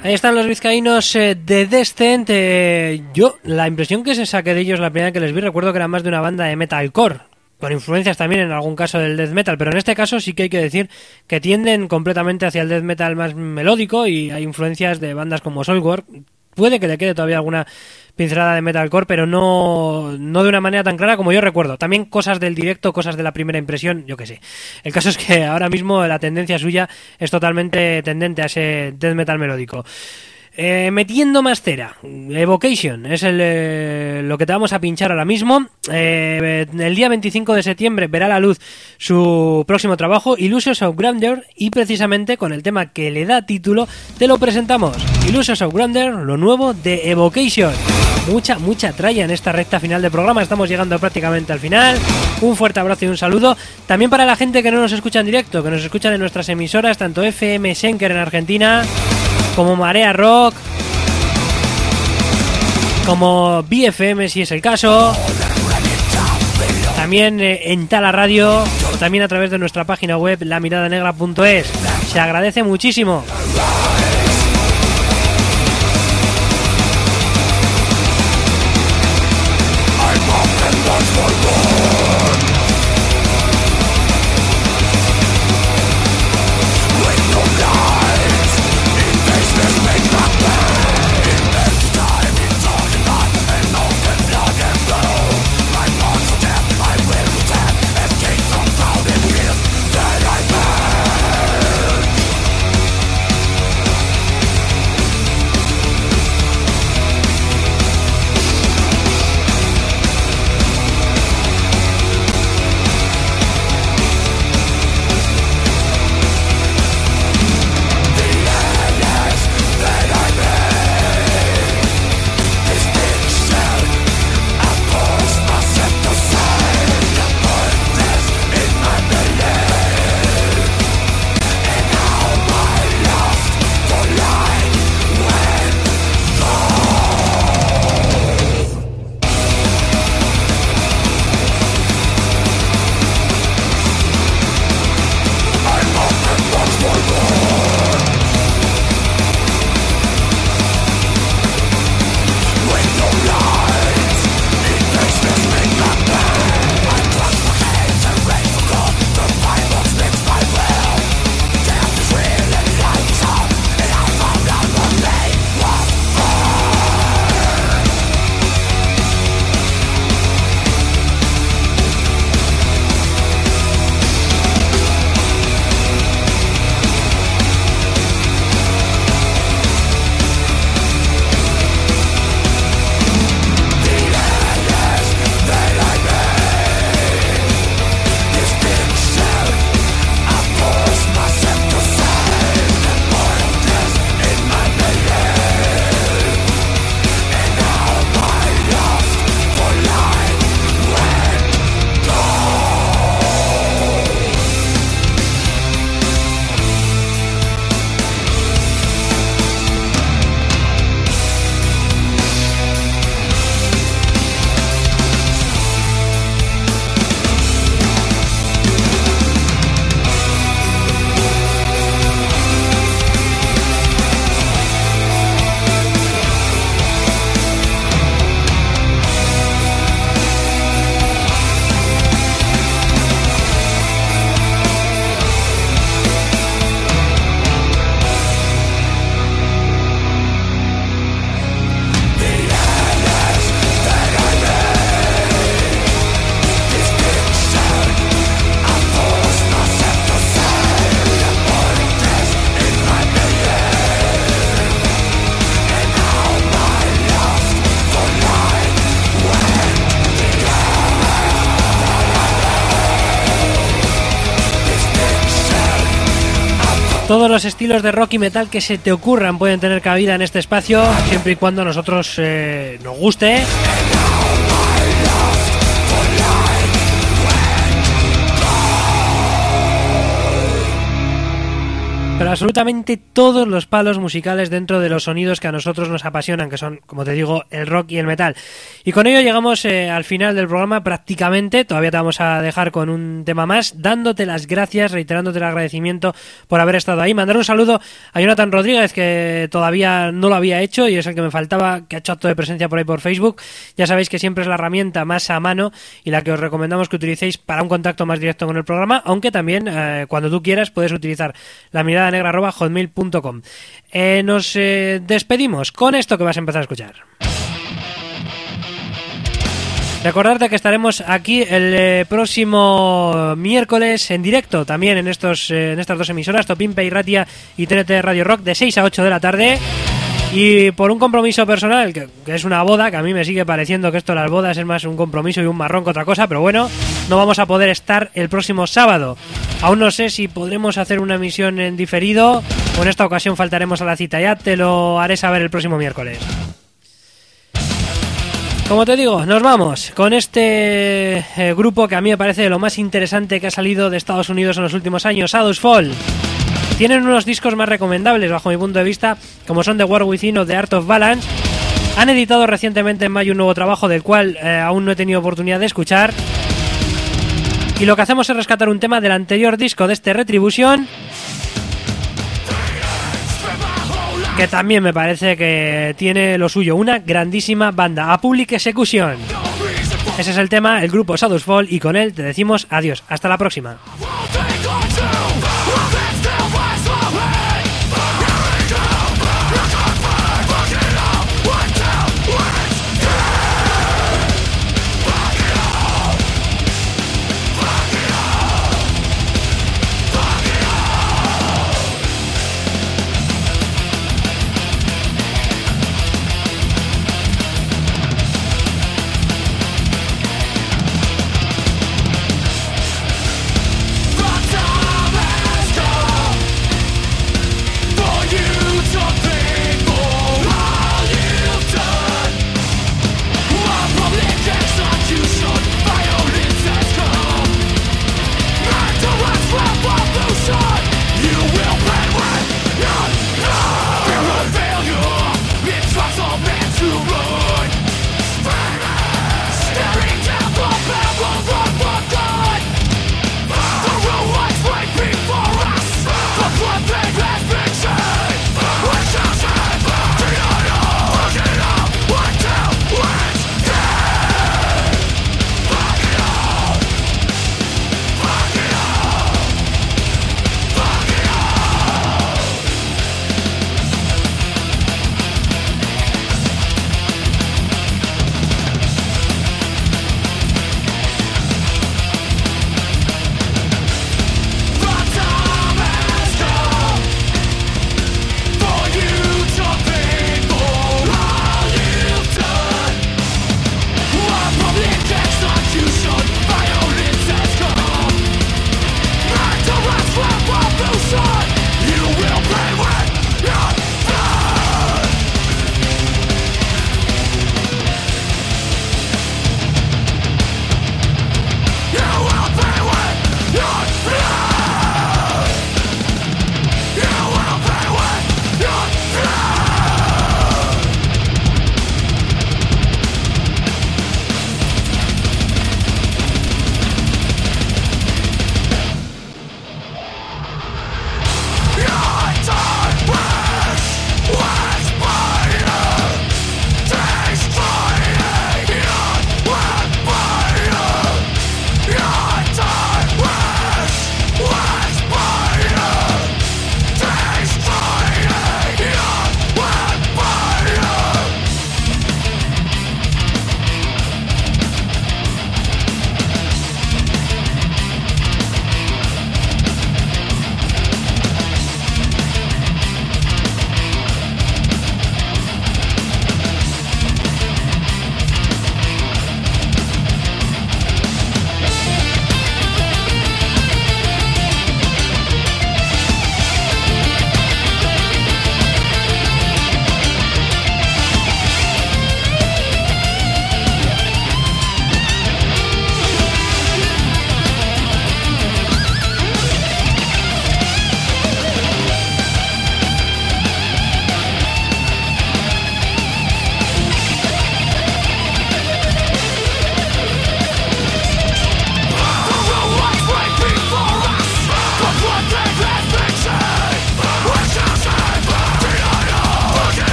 Ahí están los vizcaínos eh, de Descent. Eh, yo, la impresión que se saqué de ellos la primera vez que les vi, recuerdo que eran más de una banda de metalcore, con influencias también en algún caso del death metal, pero en este caso sí que hay que decir que tienden completamente hacia el death metal más melódico y hay influencias de bandas como Soilwork. Puede que le quede todavía alguna pincelada de metalcore, pero no, no de una manera tan clara como yo recuerdo. También cosas del directo, cosas de la primera impresión, yo qué sé. El caso es que ahora mismo la tendencia suya es totalmente tendente a ese death metal melódico. Eh, metiendo más cera, Evocation es el, eh, lo que te vamos a pinchar ahora mismo. Eh, el día veinticinco de septiembre verá la luz su próximo trabajo, Illusions of Grandeur, y precisamente con el tema que le da título te lo presentamos. Illusions of Grandeur, lo nuevo de Evocation. Mucha, mucha tralla en esta recta final del programa. Estamos llegando prácticamente al final. Un fuerte abrazo y un saludo también para la gente que no nos escucha en directo, que nos escuchan en nuestras emisoras, tanto F M Schenker en Argentina como Marea Rock, como B F M si es el caso, también eh, en Tala Radio, o también a través de nuestra página web la mirada negra punto es. Se agradece muchísimo. Todos los estilos de rock y metal que se te ocurran pueden tener cabida en este espacio, siempre y cuando a nosotros eh, nos guste. Pero absolutamente todos los palos musicales dentro de los sonidos que a nosotros nos apasionan, que son, como te digo, el rock y el metal. Y con ello llegamos eh, al final del programa prácticamente. Todavía te vamos a dejar con un tema más, dándote las gracias, reiterándote el agradecimiento por haber estado ahí. Mandar un saludo a Jonathan Rodríguez, que todavía no lo había hecho y es el que me faltaba, que ha hecho acto de presencia por ahí por Facebook. Ya sabéis que siempre es la herramienta más a mano y la que os recomendamos que utilicéis para un contacto más directo con el programa, aunque también eh, cuando tú quieras puedes utilizar la mirada negra arroba hotmail punto com. Eh, nos eh, despedimos con esto que vas a empezar a escuchar. Recordarte que estaremos aquí el eh, próximo miércoles en directo, también en estos eh, en estas dos emisoras, Topimpe y Ratia y T N T Radio Rock, de seis a ocho de la tarde. Y por un compromiso personal, que, que es una boda, que a mí me sigue pareciendo que esto de las bodas es más un compromiso y un marrón que otra cosa, pero bueno, no vamos a poder estar el próximo sábado. Aún no sé si podremos hacer una emisión en diferido o en esta ocasión faltaremos a la cita. Ya te lo haré saber el próximo miércoles. Como te digo, nos vamos con este eh, grupo que a mí me parece lo más interesante que ha salido de Estados Unidos en los últimos años, Shadows Fall. Tienen unos discos más recomendables bajo mi punto de vista, como son The War Within o The Art of Balance. Han editado recientemente en mayo un nuevo trabajo del cual eh, aún no he tenido oportunidad de escuchar. Y lo que hacemos es rescatar un tema del anterior disco de este Retribution, que también me parece que tiene lo suyo, una grandísima banda, A Public Execution. Ese es el tema, el grupo Shadows Fall, y con él te decimos adiós. Hasta la próxima. We'll take on to